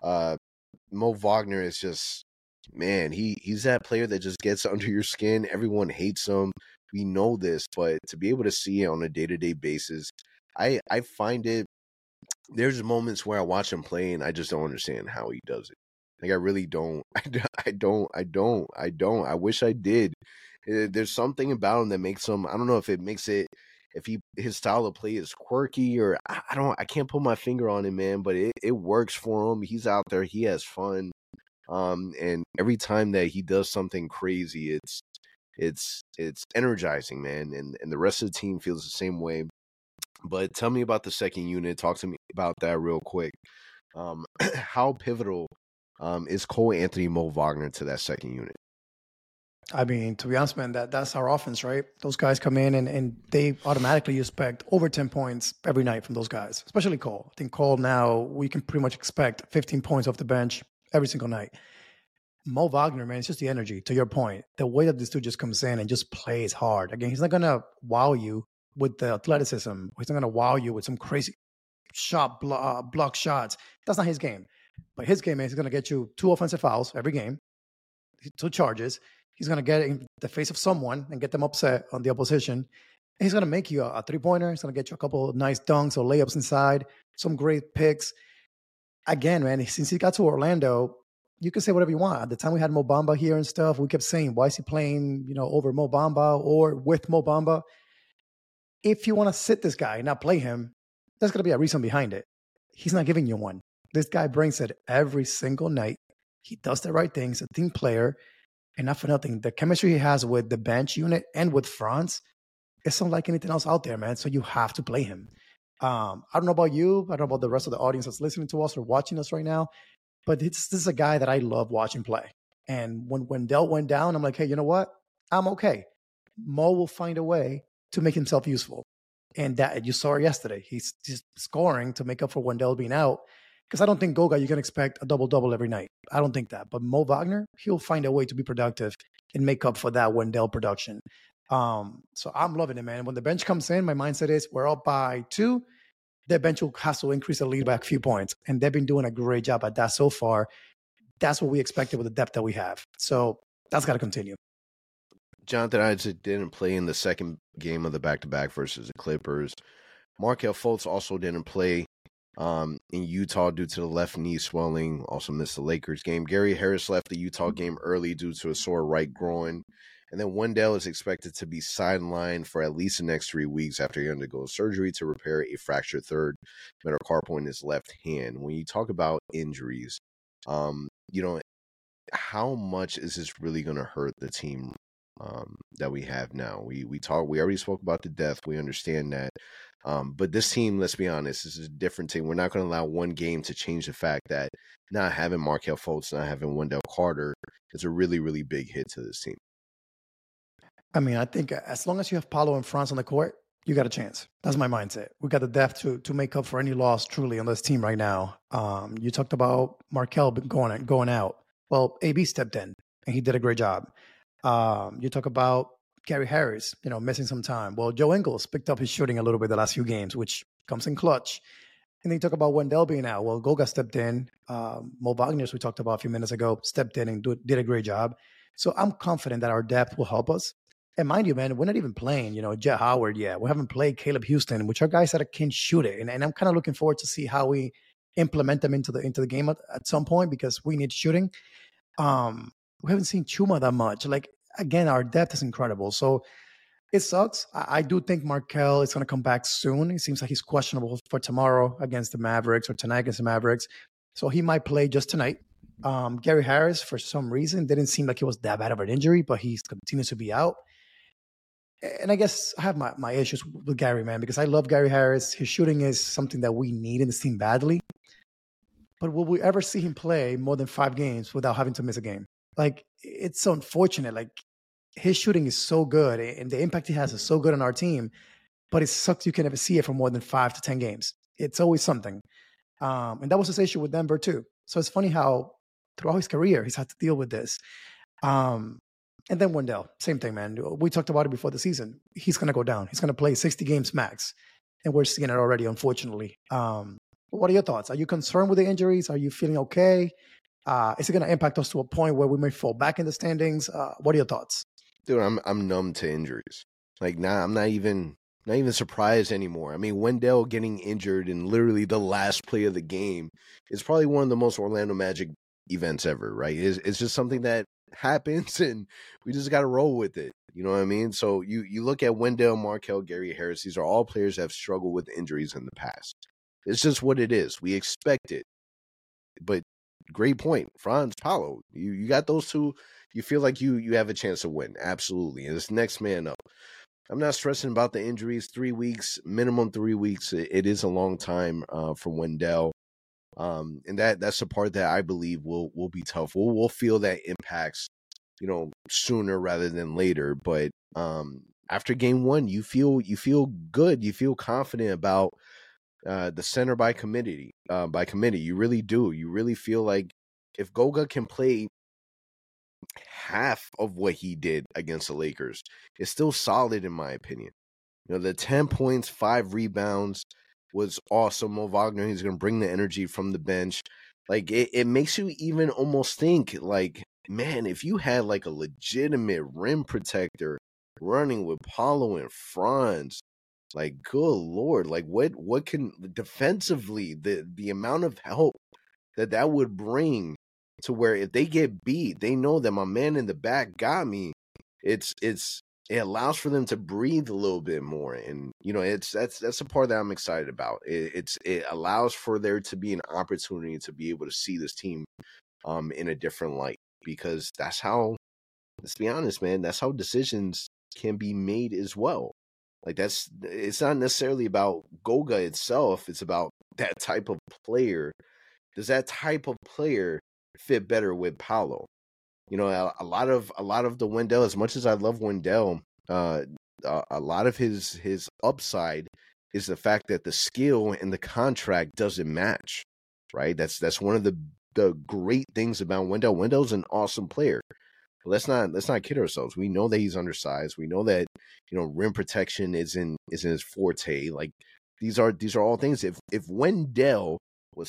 Mo Wagner is just, man, he's that player that just gets under your skin. Everyone hates him. We know this, but to be able to see it on a day-to-day basis, I find it, there's moments where I watch him play and I just don't understand how he does it. Like, I really don't. I don't. I wish I did. There's something about him that makes him, I don't know if his style of play is quirky, or I can't put my finger on it, man, but it works for him. He's out there. He has fun. And every time that he does something crazy, it's energizing, man. And the rest of the team feels the same way. But tell me about the second unit. Talk to me about that real quick. How pivotal is Cole Anthony, Mo Wagner to that second unit? I mean, to be honest, man, that's our offense, right? Those guys come in and they automatically expect over 10 points every night from those guys, especially Cole. I think Cole now, we can pretty much expect 15 points off the bench every single night. Mo Wagner, man, it's just the energy. To your point, the way that this dude just comes in and just plays hard. Again, he's not gonna wow you with the athleticism. He's not gonna wow you with some crazy block shots. That's not his game. But his game is he's gonna get you 2 offensive fouls every game, 2 charges. He's gonna get in the face of someone and get them upset on the opposition. And he's gonna make you a 3-pointer. He's gonna get you a couple of nice dunks or layups inside, some great picks. Again, man, since he got to Orlando, you can say whatever you want. At the time we had Mo Bamba here and stuff, we kept saying, why is he playing, over Mo Bamba or with Mo Bamba? If you want to sit this guy and not play him, there's going to be a reason behind it. He's not giving you one. This guy brings it every single night. He does the right things, a team player, and not for nothing. The chemistry he has with the bench unit and with Franz is unlike anything else out there, man. So you have to play him. I don't know about you. I don't know about the rest of the audience that's listening to us or watching us right now. But this is a guy that I love watching play. And when Wendell went down, I'm like, hey, you know what? I'm okay. Mo will find a way to make himself useful. And that you saw it yesterday. He's just scoring to make up for Wendell being out. Because I don't think Goga, you can expect a double-double every night. I don't think that. But Mo Wagner, he'll find a way to be productive and make up for that Wendell production. So I'm loving it, man. When the bench comes in, my mindset is we're up by 2. The bench has to increase the lead by a few points. And they've been doing a great job at that so far. That's what we expected with the depth that we have. So that's got to continue. Jonathan Isaac didn't play in the second game of the back-to-back versus the Clippers. Markelle Fultz also didn't play in Utah due to the left knee swelling, also missed the Lakers game. Gary Harris left the Utah game early due to a sore right groin. And then Wendell is expected to be sidelined for at least the next 3 weeks after he undergoes surgery to repair a fractured third metacarpal in his left hand. When you talk about injuries, how much is this really going to hurt the team that we have now? We already spoke about the depth. We understand that. But this team, let's be honest, this is a different team. We're not going to allow one game to change the fact that not having Markelle Fultz, not having Wendell Carter is a really, really big hit to this team. I mean, I think as long as you have Paolo and Franz on the court, you got a chance. That's my mindset. We got the depth to make up for any loss truly on this team right now. You talked about Markelle going out. Well, AB stepped in and he did a great job. You talk about Gary Harris, missing some time. Well, Joe Ingles picked up his shooting a little bit the last few games, which comes in clutch. And then you talk about Wendell being out. Well, Goga stepped in. Mo Wagner, as we talked about a few minutes ago, stepped in and did a great job. So I'm confident that our depth will help us. And mind you, man, we're not even playing, Jet Howard yet. We haven't played Caleb Houston, which are guys that can shoot it. And I'm kind of looking forward to see how we implement them into the game at some point because we need shooting. We haven't seen Chuma that much. Again, our depth is incredible. So it sucks. I do think Markelle is going to come back soon. It seems like he's questionable for tomorrow against the Mavericks or tonight against the Mavericks. So he might play just tonight. Gary Harris, for some reason, didn't seem like it was that bad of an injury, but he continues to be out. And I guess I have my issues with Gary, man, because I love Gary Harris. His shooting is something that we need in this team badly. But will we ever see him play more than 5 games without having to miss a game? It's so unfortunate. His shooting is so good and the impact he has is so good on our team, but it sucks you can never see it for more than 5 to 10 games. It's always something. And that was his issue with Denver too. So it's funny how throughout his career, he's had to deal with this. And then Wendell, same thing, man. We talked about it before the season. He's going to go down. He's going to play 60 games max. And we're seeing it already, unfortunately. What are your thoughts? Are you concerned with the injuries? Are you feeling okay? Is it going to impact us to a point where we may fall back in the standings? What are your thoughts? Dude, I'm numb to injuries. I'm not even surprised anymore. I mean, Wendell getting injured in literally the last play of the game is probably one of the most Orlando Magic events ever, right? It's just something that happens and we just got to roll with it. You know what I mean? So you look at Wendell, Markelle, Gary Harris. These are all players that have struggled with injuries in the past. It's just what it is. We expect it. But great point. Franz, Paolo, you got those two. You feel like you have a chance to win. Absolutely. And it's next man up. I'm not stressing about the injuries. 3 weeks, minimum 3 weeks. It is a long time for Wendell. And that's the part that I believe will be tough. We'll feel that impacts, sooner rather than later. But after game 1, you feel good. You feel confident about the center by committee. You really do. You really feel like if Goga can play half of what he did against the Lakers. It's still solid in my opinion. You know, the 10 points, 5 rebounds was awesome. Mo Wagner, he's going to bring the energy from the bench. Like, it makes you even almost think, like, man, if you had, like, a legitimate rim protector running with Paolo and Franz, like, good Lord, like, what can, defensively, the amount of help that would bring to where if they get beat, they know that my man in the back got me. It allows for them to breathe a little bit more, and you know that's the part that I'm excited about. It allows for there to be an opportunity to be able to see this team in a different light, because that's how, let's be honest, man, that's how decisions can be made as well. Like, it's not necessarily about Goga itself, it's about that type of player. Does that type of player fit better with Paolo? You know, a lot of the Wendell, as much as I love Wendell, a lot of his upside is the fact that the skill and the contract doesn't match, right? That's one of the great things about Wendell. Wendell's an awesome player. But let's not kid ourselves. We know that he's undersized. We know that, you know, rim protection isn't his forte. Like, these are all things. If Wendell was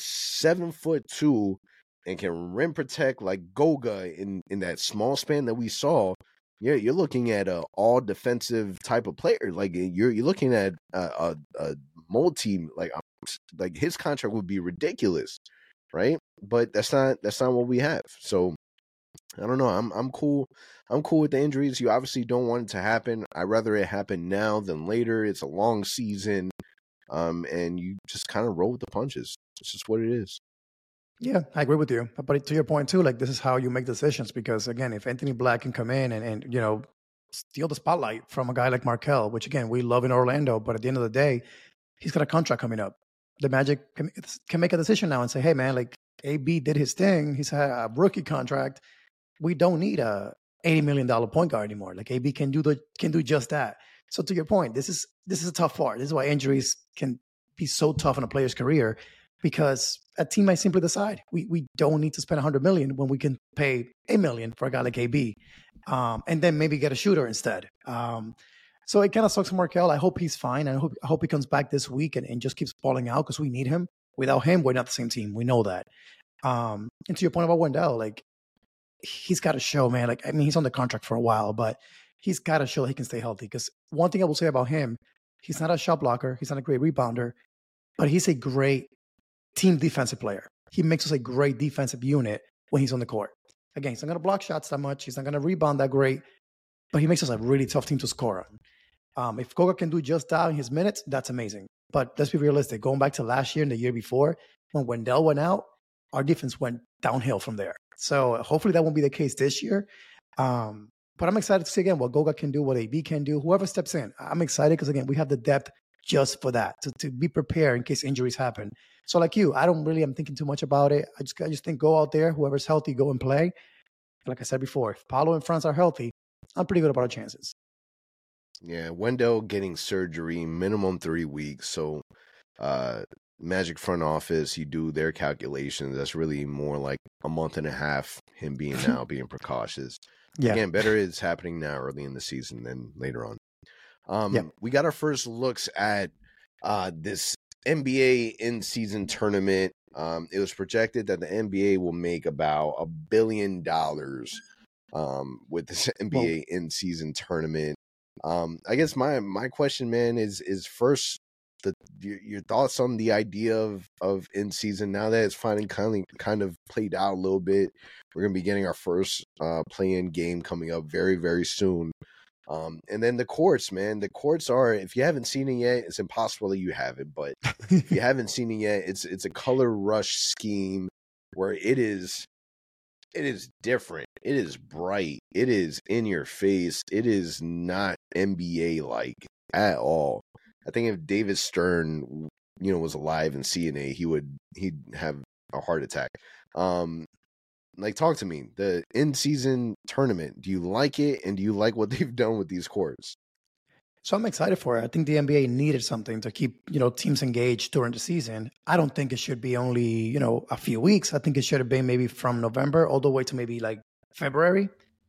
7'2" and can rim protect like Goga in that small span that we saw, you're looking at a all defensive type of player. Like, you're looking at a multi, like his contract would be ridiculous, right? But that's not what we have. So I don't know. I'm cool. I'm cool with the injuries. You obviously don't want it to happen. I'd rather it happen now than later. It's a long season, and you just kind of roll with the punches. It's just what it is. Yeah, I agree with you. But to your point too, like, this is how you make decisions, because again, if Anthony Black can come in and you know, steal the spotlight from a guy like Markelle, which again, we love in Orlando, but at the end of the day, he's got a contract coming up. The Magic can make a decision now and say, hey man, like, AB did his thing. He's had a rookie contract. We don't need a $80 million point guard anymore. Like, AB can do just that. So to your point, this is a tough part. This is why injuries can be so tough in a player's career, because a team might simply decide we don't need to spend $100 million when we can pay $1 million for a guy like AB, and then maybe get a shooter instead. So it kind of sucks for Markelle. I hope he's fine. I hope he comes back this week and just keeps balling out, because we need him. Without him, we're not the same team. We know that. And to your point about Wendell, like, he's got to show, man. Like, I mean, he's on the contract for a while, but he's got to show he can stay healthy. Because one thing I will say about him, he's not a shot blocker. He's not a great rebounder, but he's a great team defensive player. He makes us a great defensive unit when he's on the court. Again, he's not going to block shots that much. He's not going to rebound that great, but he makes us a really tough team to score on. If Goga can do just that in his minutes, that's amazing. But let's be realistic. Going back to last year and the year before, when Wendell went out, our defense went downhill from there. So hopefully that won't be the case this year. But I'm excited to see, again, what Goga can do, what AB can do, whoever steps in. I'm excited because, again, we have the depth just for that, to be prepared in case injuries happen. So like you, I'm thinking too much about it. I just think go out there, whoever's healthy, go and play. Like I said before, if Paolo and Franz are healthy, I'm pretty good about our chances. Yeah, Wendell getting surgery, minimum 3 weeks. So Magic front office, you do their calculations. That's really more like a month and a half, him being precautious. Yeah. Again, better is happening now early in the season than later on. We got our first looks at this NBA in-season tournament. It was projected that the NBA will make about $1 billion with this NBA in-season tournament. I guess my question, man, is first your thoughts on the idea of in-season now that it's finally kind of played out a little bit. We're gonna be getting our first play-in game coming up very, very soon. And then the courts, man. The courts are, if you haven't seen it yet, it's impossible that you haven't, but if you haven't seen it yet, it's a color rush scheme where it is different. It is bright. It is in your face. It is not NBA like at all. I think if David Stern, was alive in CNA, he'd have a heart attack. Like, talk to me. The in-season tournament, do you like it? And do you like what they've done with these courts? So I'm excited for it. I think the NBA needed something to keep, teams engaged during the season. I don't think it should be only, a few weeks. I think it should have been maybe from November all the way to maybe like February.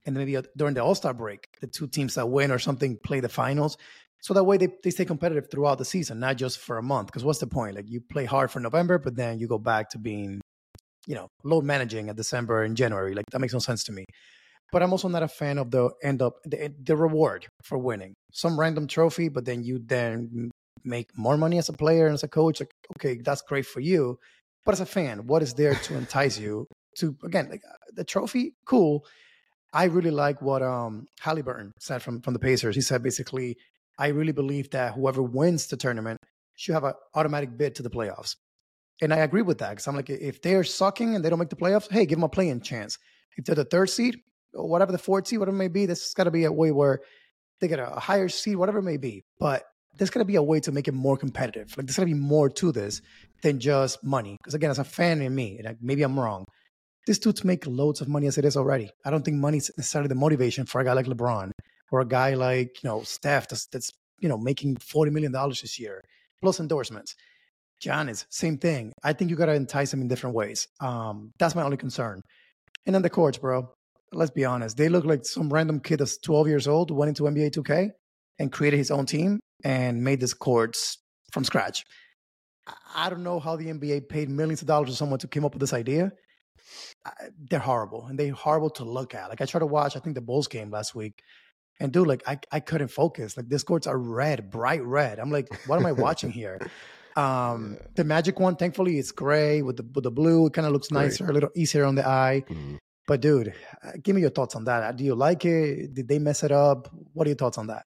and maybe during the All-Star break, the two teams that win or something play the finals. So that way they stay competitive throughout the season, not just for a month. Because what's the point? Like, you play hard for November, but then you go back to being, load managing at December and January. Like, that makes no sense to me. But I'm also not a fan of the reward for winning. Some random trophy, but then you make more money as a player and as a coach. Like, okay, that's great for you. But as a fan, what is there to entice you to, again, like the trophy? Cool. I really like what Halliburton said from the Pacers. He said, basically, I really believe that whoever wins the tournament should have an automatic bid to the playoffs. And I agree with that, because I'm like, if they're sucking and they don't make the playoffs, hey, give them a play-in chance. If they're the third seed, or whatever the fourth seed, whatever it may be, there's got to be a way where they get a higher seed, whatever it may be. But there's got to be a way to make it more competitive. Like, there's got to be more to this than just money. Because again, as a fan in me, and maybe I'm wrong, these dudes make loads of money as it is already. I don't think money's necessarily the motivation for a guy like LeBron or a guy like, Steph that's making $40 million this year, plus endorsements. Giannis, same thing. I think you got to entice him in different ways. That's my only concern. And then the courts, bro. Let's be honest. They look like some random kid that's 12 years old went into NBA 2K and created his own team and made these courts from scratch. I don't know how the NBA paid millions of dollars to someone to come up with this idea. They're horrible, and they're horrible to look at. Like, I tried to watch, I think, the Bulls game last week, and dude, like, I couldn't focus. Like, these courts are red, bright red. I'm like, what am I watching here? The Magic one, thankfully, it's gray with the blue. It kind of looks nicer, a little easier on the eye. Mm-hmm. But dude, give me your thoughts on that. Do you like it? Did they mess it up? What are your thoughts on that?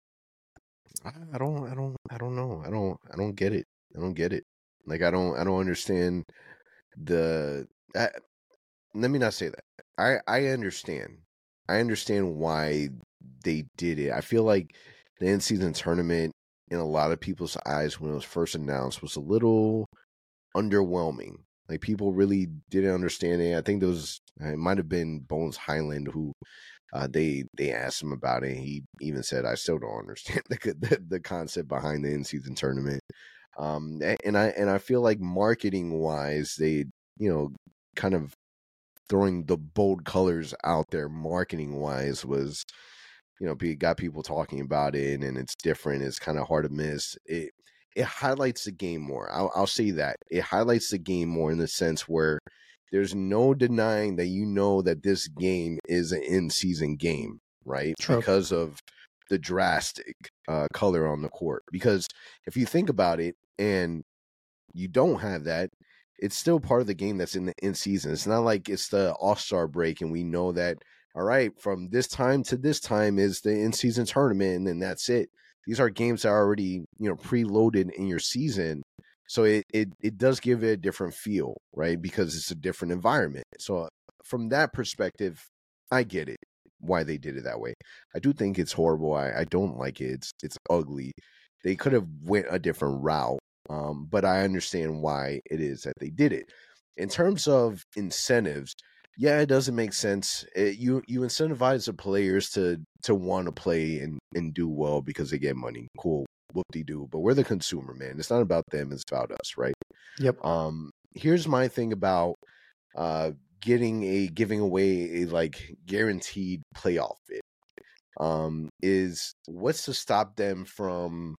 I don't know. I don't get it. I don't get it. Like, I don't understand let me not say that. I understand. I understand why they did it. I feel like the in-season tournament, in a lot of people's eyes when it was first announced, was a little underwhelming. Like, people really didn't understand it. I think it might have been Bones Highland who they asked him about it. He even said, I still don't understand the concept behind the in-season tournament. And I feel like marketing wise, they, kind of throwing the bold colors out there marketing wise was, got people talking about it, and it's different. It's kind of hard to miss. It highlights the game more. I'll say that. It highlights the game more in the sense where there's no denying that that this game is an in-season game, right? True. Because of the drastic color on the court. Because if you think about it and you don't have that, it's still part of the game that's in season. It's not like it's the All-Star break and we know that, all right, from this time to this time is the in-season tournament and then that's it. These are games that are already, preloaded in your season. So it does give it a different feel, right? Because it's a different environment. So from that perspective, I get it, why they did it that way. I do think it's horrible. I don't like it. It's ugly. They could have went a different route, but I understand why it is that they did it. In terms of incentives, yeah, it doesn't make sense. You incentivize the players to want to play and do well because they get money. Cool, whoop-de-doo. But we're the consumer, man. It's not about them. It's about us, right? Yep. Here's my thing about giving away a like guaranteed playoff bid. Is what's to stop them from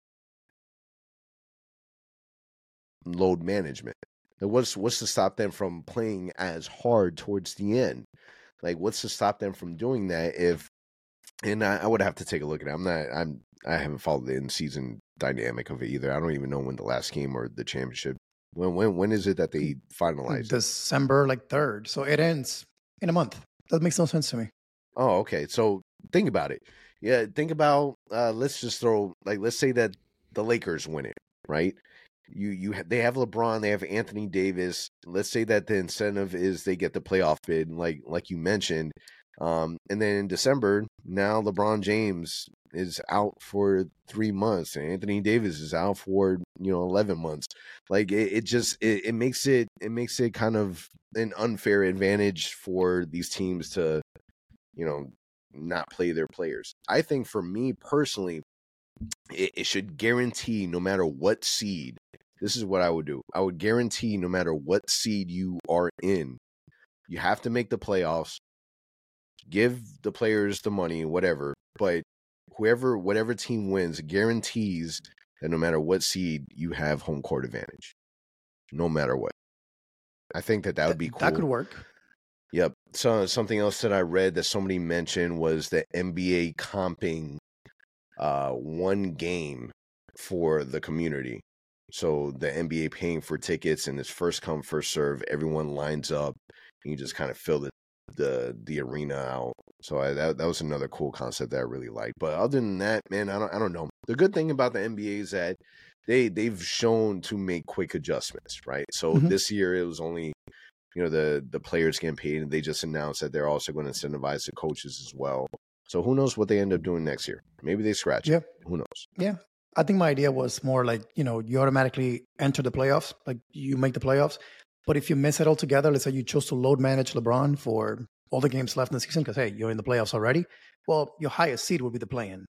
load management? What's to stop them from playing as hard towards the end? Like, what's to stop them from doing that? And I would have to take a look at it. I haven't followed the in-season dynamic of it either. I don't even know when the last game or the championship. When is it that they finalize? December 3rd. So it ends in a month. That makes no sense to me. Oh, okay. So think about it. Yeah, think about let's say that the Lakers win it, right? They have LeBron, they have Anthony Davis. Let's say that the incentive is they get the playoff bid, like you mentioned. And then in December, now LeBron James is out for 3 months, and Anthony Davis is out for 11 months. Like it makes it kind of an unfair advantage for these teams to not play their players. I think for me personally, it should guarantee no matter what seed. This is what I would do. I would guarantee no matter what seed you are in, you have to make the playoffs. give the players the money, whatever. But whatever team wins guarantees that no matter what seed, you have home court advantage, no matter what. I think that would be cool. That could work. Yep. So something else that I read that somebody mentioned was the NBA comping one game for the community. So the NBA paying for tickets, and it's first come, first serve. Everyone lines up, and you just kind of fill the arena out. So that was another cool concept that I really liked. But other than that, man, I don't know. The good thing about the NBA is that they've shown to make quick adjustments, right? So this year it was only, the players getting paid, and they just announced that they're also going to incentivize the coaches as well. So who knows what they end up doing next year? Maybe they scratch it. Who knows? Yeah. I think my idea was more like, you automatically enter the playoffs, like you make the playoffs. But if you miss it altogether, let's say you chose to load manage LeBron for all the games left in the season because, hey, you're in the playoffs already. Well, your highest seed would be the play-in.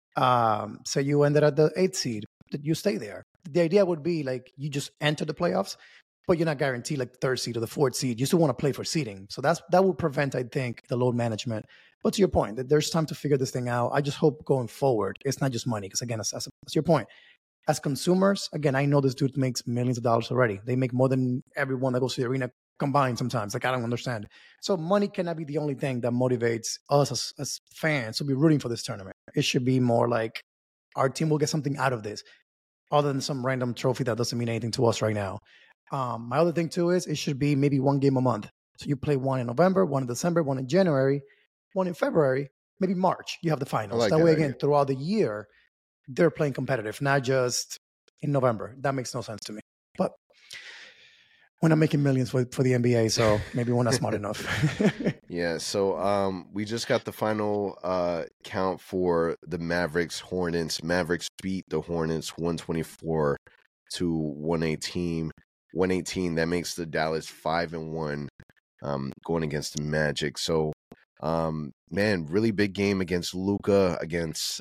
So you ended at the 8th seed. You stay there. The idea would be like you just enter the playoffs, but you're not guaranteed like the 3rd seed or the 4th seed. You still want to play for seeding. So that would prevent, I think, the load management. But to your point, that there's time to figure this thing out. I just hope going forward, it's not just money. Because again, that's your point. As consumers, again, I know this dude makes millions of dollars already. They make more than everyone that goes to the arena combined sometimes. Like, I don't understand. So money cannot be the only thing that motivates us as fans to be rooting for this tournament. It should be more like our team will get something out of this other than some random trophy that doesn't mean anything to us right now. My other thing, too, is it should be maybe one game a month. So you play one in November, one in December, one in January, one in February, maybe March. You have the finals. That way, again, throughout the year, they're playing competitive, not just in November. That makes no sense to me. But we're not making millions for the NBA, so maybe we're not smart enough. Yeah, so we just got the final count for the Mavericks-Hornets. Mavericks beat the Hornets 124 to 118. 118, that makes the Dallas 5-1 going against the Magic. So, man, really big game against Luka, against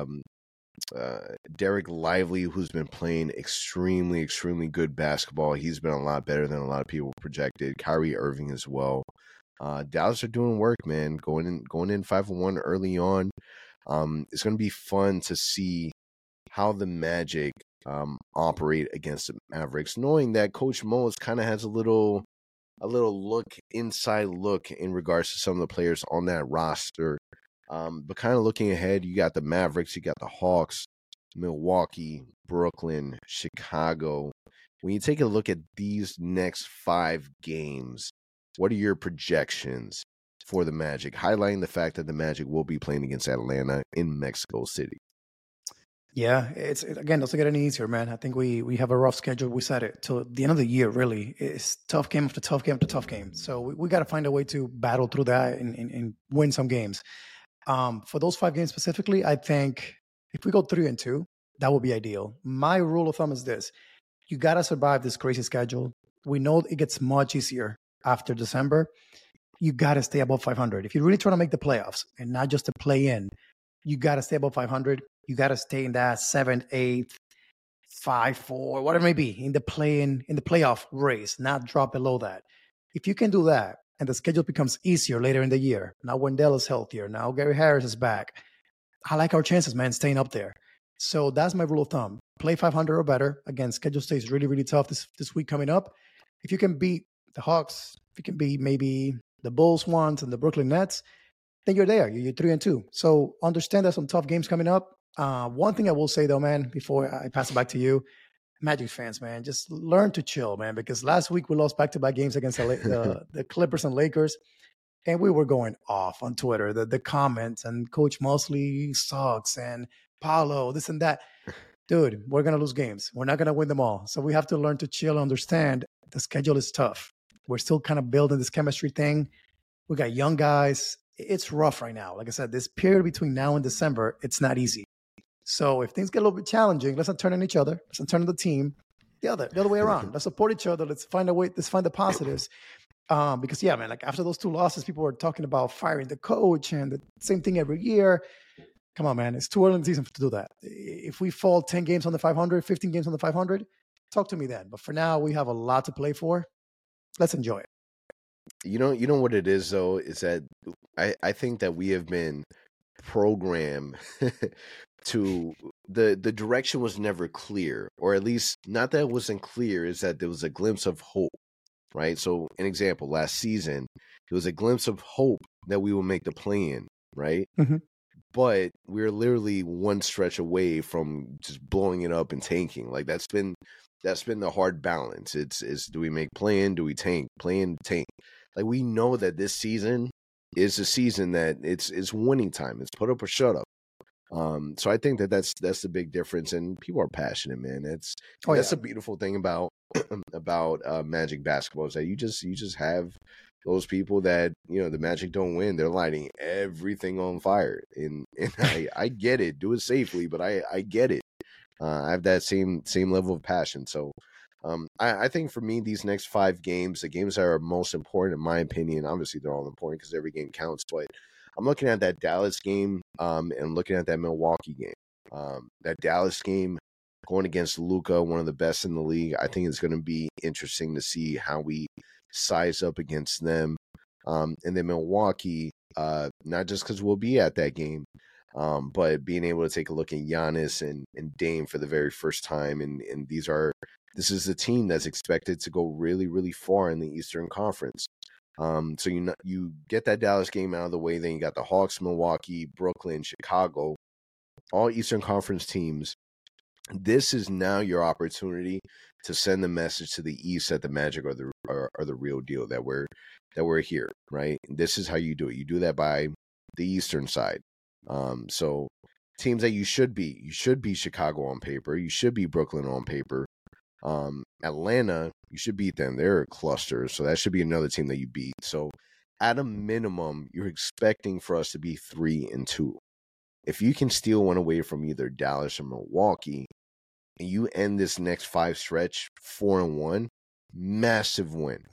Derek Lively, who's been playing extremely, extremely good basketball. He's been a lot better than a lot of people projected. Kyrie Irving as well. Dallas are doing work, man. Going in 5-1 early on. It's going to be fun to see how the Magic operate against the Mavericks, knowing that Coach Moles kind of has a little inside look in regards to some of the players on that roster. But kind of looking ahead, you got the Mavericks, you got the Hawks, Milwaukee, Brooklyn, Chicago. When you take a look at these next 5 games, what are your projections for the Magic, highlighting the fact that the Magic will be playing against Atlanta in Mexico City? Yeah, it's again, doesn't get any easier, man. I think we have a rough schedule. We said it till the end of the year, really. It's tough game after tough game after tough game. So we got to find a way to battle through that and win some games. For those 5 games specifically, I think if we go 3-2, that would be ideal. My rule of thumb is this. You got to survive this crazy schedule. We know it gets much easier after December. You got to stay above 500. If you're really trying to make the playoffs and not just to play in, you got to stay above 500. You got to stay in that 7th, 8th, 5-4, whatever it may be, in the playoff race, not drop below that. If you can do that, and the schedule becomes easier later in the year, now Wendell is healthier, now Gary Harris is back, I like our chances, man, staying up there. So that's my rule of thumb. Play 500 or better. Again, schedule stays really, really tough this week coming up. If you can beat the Hawks, if you can beat maybe the Bulls once and the Brooklyn Nets, then you're there. You're 3-2. So understand there's some tough games coming up. One thing I will say, though, man, before I pass it back to you, Magic fans, man, just learn to chill, man, because last week we lost back-to-back games against the Clippers and Lakers, and we were going off on Twitter, the comments, and Coach Mosley sucks, and Paolo, this and that. Dude, we're going to lose games. We're not going to win them all. So we have to learn to chill and understand the schedule is tough. We're still kind of building this chemistry thing. We got young guys. It's rough right now. Like I said, this period between now and December, it's not easy. So if things get a little bit challenging, let's not turn on each other. Let's not turn on the team. The other way around. Let's support each other. Let's find a way. Let's find the positives. Because, yeah, man, like after those 2 losses, people were talking about firing the coach and the same thing every year. Come on, man. It's too early in the season to do that. If we fall 10 games on the 500, 15 games on the 500, talk to me then. But for now, we have a lot to play for. Let's enjoy it. You know what it is though, is that I think that we have been programmed to the direction was never clear, or at least not that it wasn't clear, is that there was a glimpse of hope, right? So an example, last season, there was a glimpse of hope that we will make the play-in, right? Mm-hmm. But we're literally one stretch away from just blowing it up and tanking. Like that's been the hard balance. It's do we make play-in, do we tank, play-in, tank? Like we know that this season is a season that it's winning time. It's put up or shut up. So I think that's the big difference, and people are passionate, man. That's the beautiful thing about Magic basketball, is that you just have those people that, you know, the Magic don't win, they're lighting everything on fire, and I get it. Do it safely, but I get it. I have that same level of passion. So I think for me, these next 5 games, the games that are most important, in my opinion, obviously they're all important because every game counts, but I'm looking at that Dallas game and looking at that Milwaukee game. That Dallas game going against Luka, one of the best in the league, I think it's going to be interesting to see how we size up against them. And then Milwaukee, not just because we'll be at that game, but being able to take a look at Giannis and Dame for the very first time. And this is a team that's expected to go really, really far in the Eastern Conference. So you get that Dallas game out of the way, then you got the Hawks, Milwaukee, Brooklyn, Chicago, all Eastern Conference teams. This is now your opportunity to send the message to the East that the Magic are the real deal, that we're here, right? This is how you do it. You do that by the Eastern side. So teams that you should be Chicago on paper, you should be Brooklyn on paper. Atlanta, you should beat them. They're a cluster, so that should be another team that you beat. So at a minimum, you're expecting for us to be 3-2. If you can steal one away from either Dallas or Milwaukee, and you end this next 5 stretch 4-1, massive win.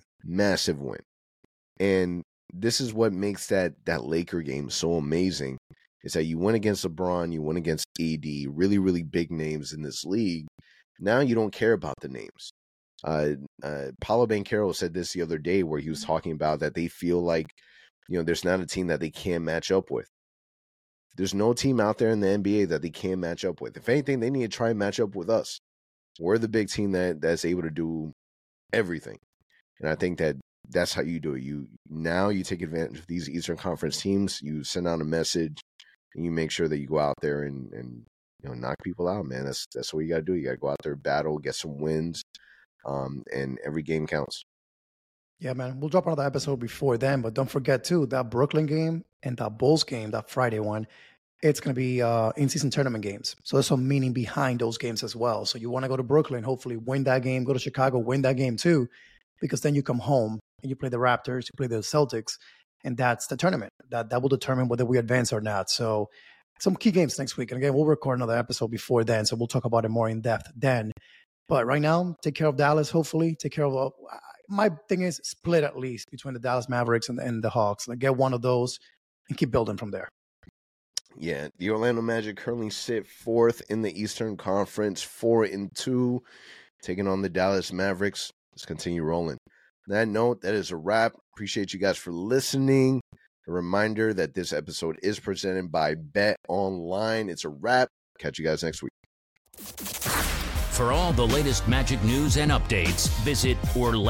And this is what makes that Laker game so amazing, is that you win against LeBron, you win against AD, really, really big names in this league. Now you don't care about the names. Paolo Banchero said this the other day, where he was talking about that they feel like, you know, there's not a team that they can't match up with. There's no team out there in the NBA that they can't match up with. If anything, they need to try and match up with us. We're the big team that's able to do everything. And I think that's how you do it. You take advantage of these Eastern Conference teams, you send out a message, and you make sure that you go out there and you know, knock people out, man. That's what you got to do. You got to go out there, battle, get some wins, and every game counts. Yeah, man. We'll drop another episode before then, but don't forget, too, that Brooklyn game and that Bulls game, that Friday one, it's going to be in-season tournament games. So there's some meaning behind those games as well. So you want to go to Brooklyn, hopefully win that game, go to Chicago, win that game, too, because then you come home and you play the Raptors, you play the Celtics, and that's the tournament. That will determine whether we advance or not. So some key games next week. And again, we'll record another episode before then, so we'll talk about it more in depth then. But right now, take care of Dallas, hopefully. Take care of my thing is split at least between the Dallas Mavericks and the Hawks. Like, get one of those and keep building from there. Yeah, the Orlando Magic currently sit 4th in the Eastern Conference, 4-2, taking on the Dallas Mavericks. Let's continue rolling. On that note, that is a wrap. Appreciate you guys for listening. A reminder that this episode is presented by Bet Online. It's a wrap. Catch you guys next week. For all the latest Magic news and updates, visit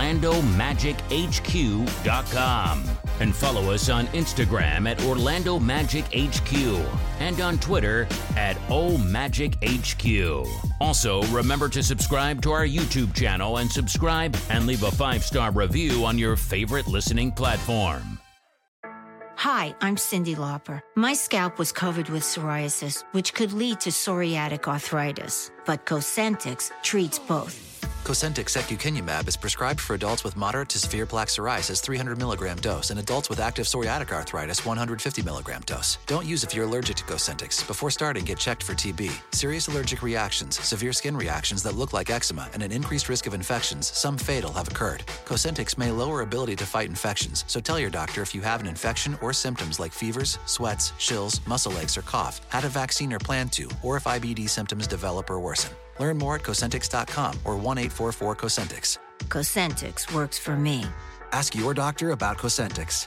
OrlandoMagicHQ.com and follow us on Instagram at Orlando Magic HQ and on Twitter at OMagicHQ. Also, remember to subscribe to our YouTube channel and subscribe and leave a 5-star review on your favorite listening platform. Hi, I'm Cyndi Lauper. My scalp was covered with psoriasis, which could lead to psoriatic arthritis. But Cosentyx treats both. Cosentyx secukinumab is prescribed for adults with moderate to severe plaque psoriasis 300 milligram dose and adults with active psoriatic arthritis 150 milligram dose. Don't use if you're allergic to Cosentyx. Before starting, get checked for TB. Serious allergic reactions, severe skin reactions that look like eczema, and an increased risk of infections, some fatal, have occurred. Cosentyx may lower ability to fight infections, so tell your doctor if you have an infection or symptoms like fevers, sweats, chills, muscle aches, or cough, had a vaccine or plan to, or if IBD symptoms develop or worsen. Learn more at Cosentyx.com or 1-844-COSENTYX. Cosentyx works for me. Ask your doctor about Cosentyx.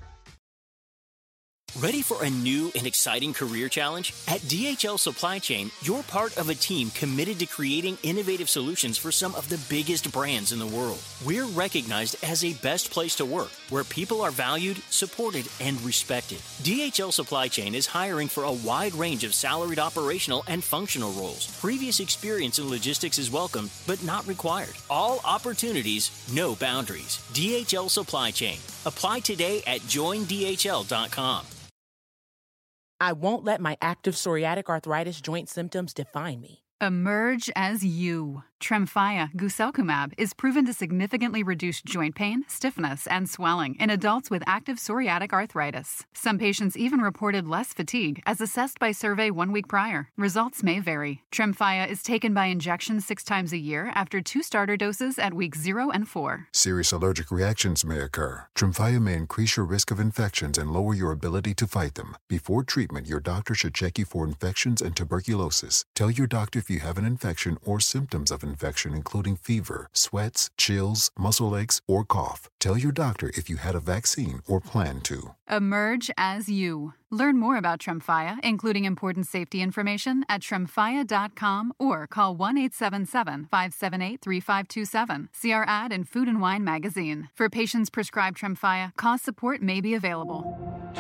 Ready for a new and exciting career challenge? At DHL Supply Chain, you're part of a team committed to creating innovative solutions for some of the biggest brands in the world. We're recognized as a best place to work, where people are valued, supported, and respected. DHL Supply Chain is hiring for a wide range of salaried operational and functional roles. Previous experience in logistics is welcome, but not required. All opportunities, no boundaries. DHL Supply Chain. Apply today at joindhl.com. I won't let my active psoriatic arthritis joint symptoms define me. Emerge as you. Tremfya guselkumab is proven to significantly reduce joint pain, stiffness, and swelling in adults with active psoriatic arthritis. Some patients even reported less fatigue as assessed by survey 1 week prior. Results may vary. Tremfya is taken by injection 6 times a year after 2 starter doses at weeks 0 and 4. Serious allergic reactions may occur. Tremfya may increase your risk of infections and lower your ability to fight them. Before treatment, your doctor should check you for infections and tuberculosis. Tell your doctor if you have an infection or symptoms of infection, including fever, sweats, chills, muscle aches, or cough. Tell your doctor if you had a vaccine or plan to. Emerge as you. Learn more about Tremfya, including important safety information, at tremfya.com or call 1-877-578-3527. See our ad in Food and Wine magazine. For patients prescribed Tremfya, cost support may be available.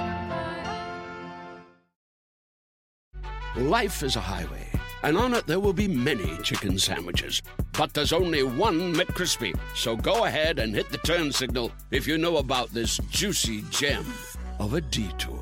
Life is a highway, and on it there will be many chicken sandwiches. But there's only one McCrispy. So go ahead and hit the turn signal if you know about this juicy gem of a detour.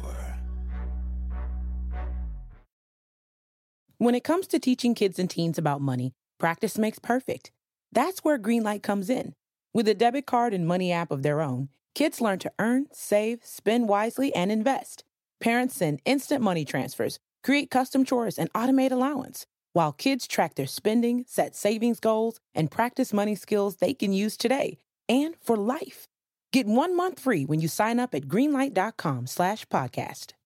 When it comes to teaching kids and teens about money, practice makes perfect. That's where Greenlight comes in. With a debit card and money app of their own, kids learn to earn, save, spend wisely, and invest. Parents send instant money transfers, create custom chores, and automate allowance, while kids track their spending, set savings goals, and practice money skills they can use today and for life. Get 1 month free when you sign up at greenlight.com/podcast.